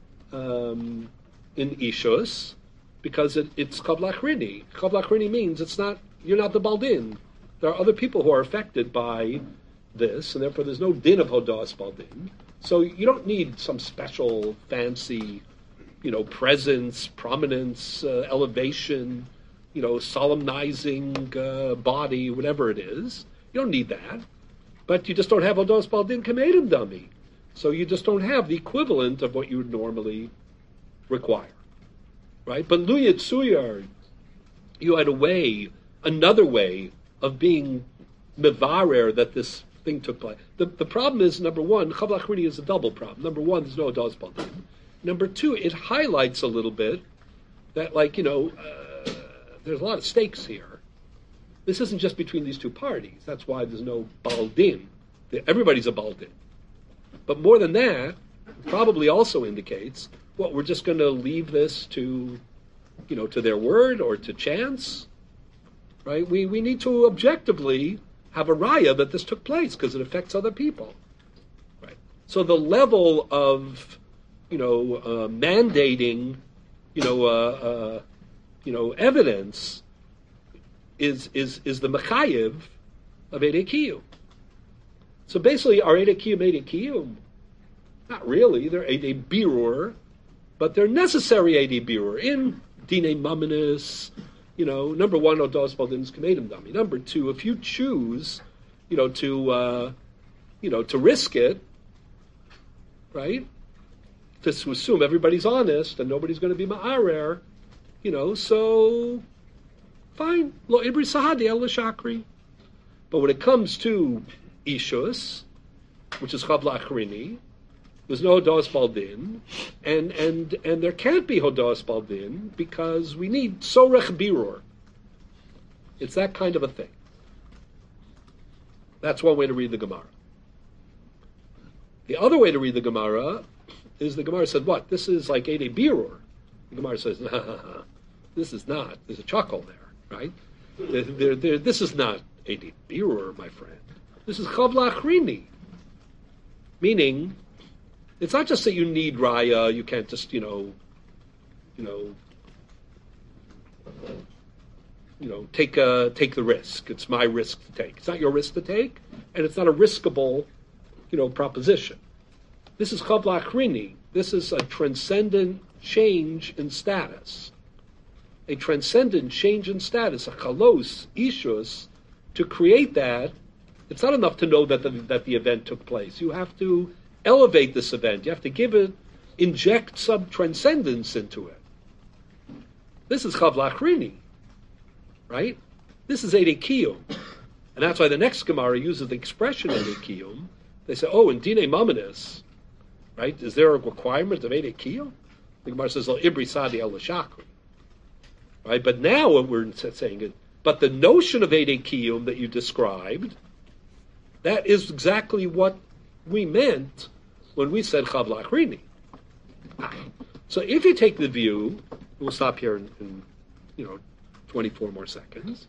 Ishus because it's Chav Lachrini. Chav Lachrini means you're not the Baldin. There are other people who are affected by this, and therefore there's no din of Hodas Baldin. So you don't need some special fancy, presence, prominence, elevation, solemnizing body, whatever it is. You don't need that. But you just don't have Hodas Baldin Kamedim Dami. So you just don't have the equivalent of what you would normally require. Right? But Lu Yitzuyar, you had a way another way of being mevarer that this thing took place. The problem is, number one, Chavla Achrini is a double problem. Number one, there's no Adas Baldin. Number two, it highlights a little bit that, there's a lot of stakes here. This isn't just between these two parties. That's why there's no Baldin. Everybody's a Baldin. But more than that, it probably also indicates, we're just going to leave this to their word or to chance, right? We need to objectively have a raya that this took place because it affects other people, right? So the level of, mandating, evidence is the mechayiv of Eidei Kiyum. So basically, are Eidei Kiyum? Not really. They're Eidei Birur, but they're necessary Eidei Birur in Dinei Maminis. Number one, Odos Baldin's Kamedim Dami. Number two, if you choose, to risk it, right? To assume everybody's honest and nobody's going to be ma'arer, so fine. Lo ibri sahadi el shakri. But when it comes to ishus, which is chavla achrini, there's no hodas baldin, and there can't be hodas baldin because we need sorech birur. It's that kind of a thing. That's one way to read the Gemara. The other way to read the Gemara is the Gemara said, what? This is like Eidei Birur. The Gemara says, this is not. There's a chuckle there, right? This is not Eidei Birur, my friend. This is Chavla Achrini. Meaning, it's not just that you need raya, you can't just, take the risk. It's my risk to take. It's not your risk to take, and it's not a riskable, proposition. This is Chavla Achrini. This is a transcendent change in status. A transcendent change in status, a chalos, ishus. To create that, it's not enough to know that the event took place. You have to elevate this event. You have to inject some transcendence into it. This is Chavla Achrini, right? This is Eidei Kiyum. And that's why the next Gemara uses the expression Eidei Kiyum. They say, in Dinei Maminis, right? Is there a requirement of Eidei Kiyum? The Gemara says, Ibri Sadi El Shakri. Right? But now what we're saying is, but the notion of Eidei Kiyum that you described, that is exactly what we meant when we said Chavla Achrini. So if you take the view, we'll stop here in 24 more seconds.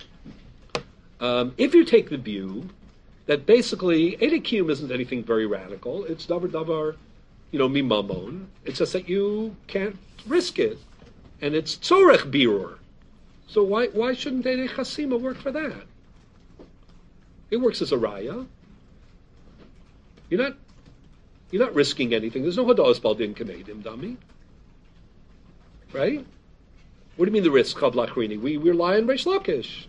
If you take the view that basically Eidei Kiyum isn't anything very radical, it's davar, mimamon. It's just that you can't risk it, and it's tzorech birur. So why shouldn't Eidei Chasima work for that? It works as a raya. You're not risking anything. There's no hodas baldin kamedim dami, right? What do you mean the risk of Lachrini? We rely on Reish Lakish.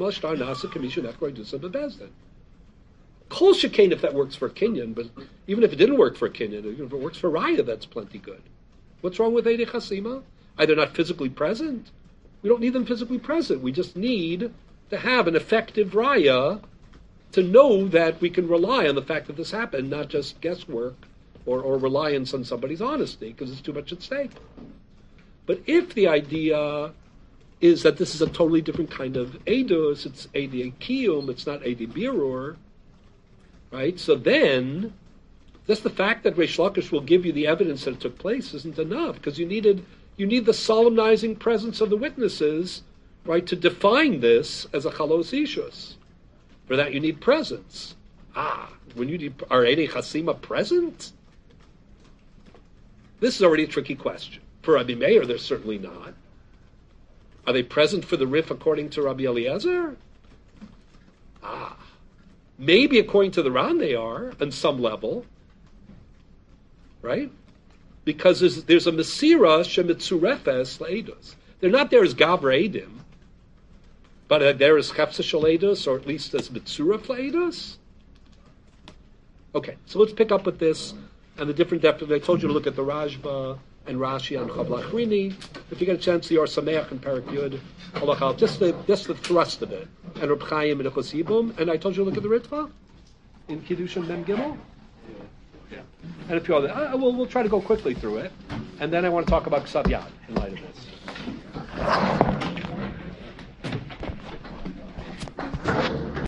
Kol shekain if that works for a Kenyan, but even if it didn't work for a Kenyan, if it works for Raya, that's plenty good. What's wrong with Eidei Chasima? Either not physically present. We don't need them physically present. We just need to have an effective Raya to know that we can rely on the fact that this happened, not just guesswork or reliance on somebody's honesty, because it's too much at stake. But if the idea is that this is a totally different kind of edus, it's Eidei Kiyum, it's not Eidei Birur, right? So then, just the fact that Reish Lakish will give you the evidence that it took place isn't enough, because you need the solemnizing presence of the witnesses, right, to define this as a chalos ishus. For that you need presence. When you need, are Eidei Chasima present? This is already a tricky question. For Rabbi Meir, they're certainly not. Are they present for the Rif according to Rabbi Eliezer? Maybe according to the Ran they are, on some level. Right? Because there's a Mesira Shemitzurefes Le'edus. They're not there as Gavra Edim, but there as Chepsa Shel Edus, or at least as Mitzuref Le'edus. Okay, so let's pick up with this and the different depth. I told you to look at the Rajba and Rashi on Chavlachrini. If you get a chance, the Or Sameach and Perak Yud, Halachal, just the thrust of it, and Reb Chaim and Ilchos Yibum. And I told you to look at the Ritva in Kiddushin Mem Gimel. Yeah. And a few other. We'll try to go quickly through it, and then I want to talk about Ksav Yad in light of this.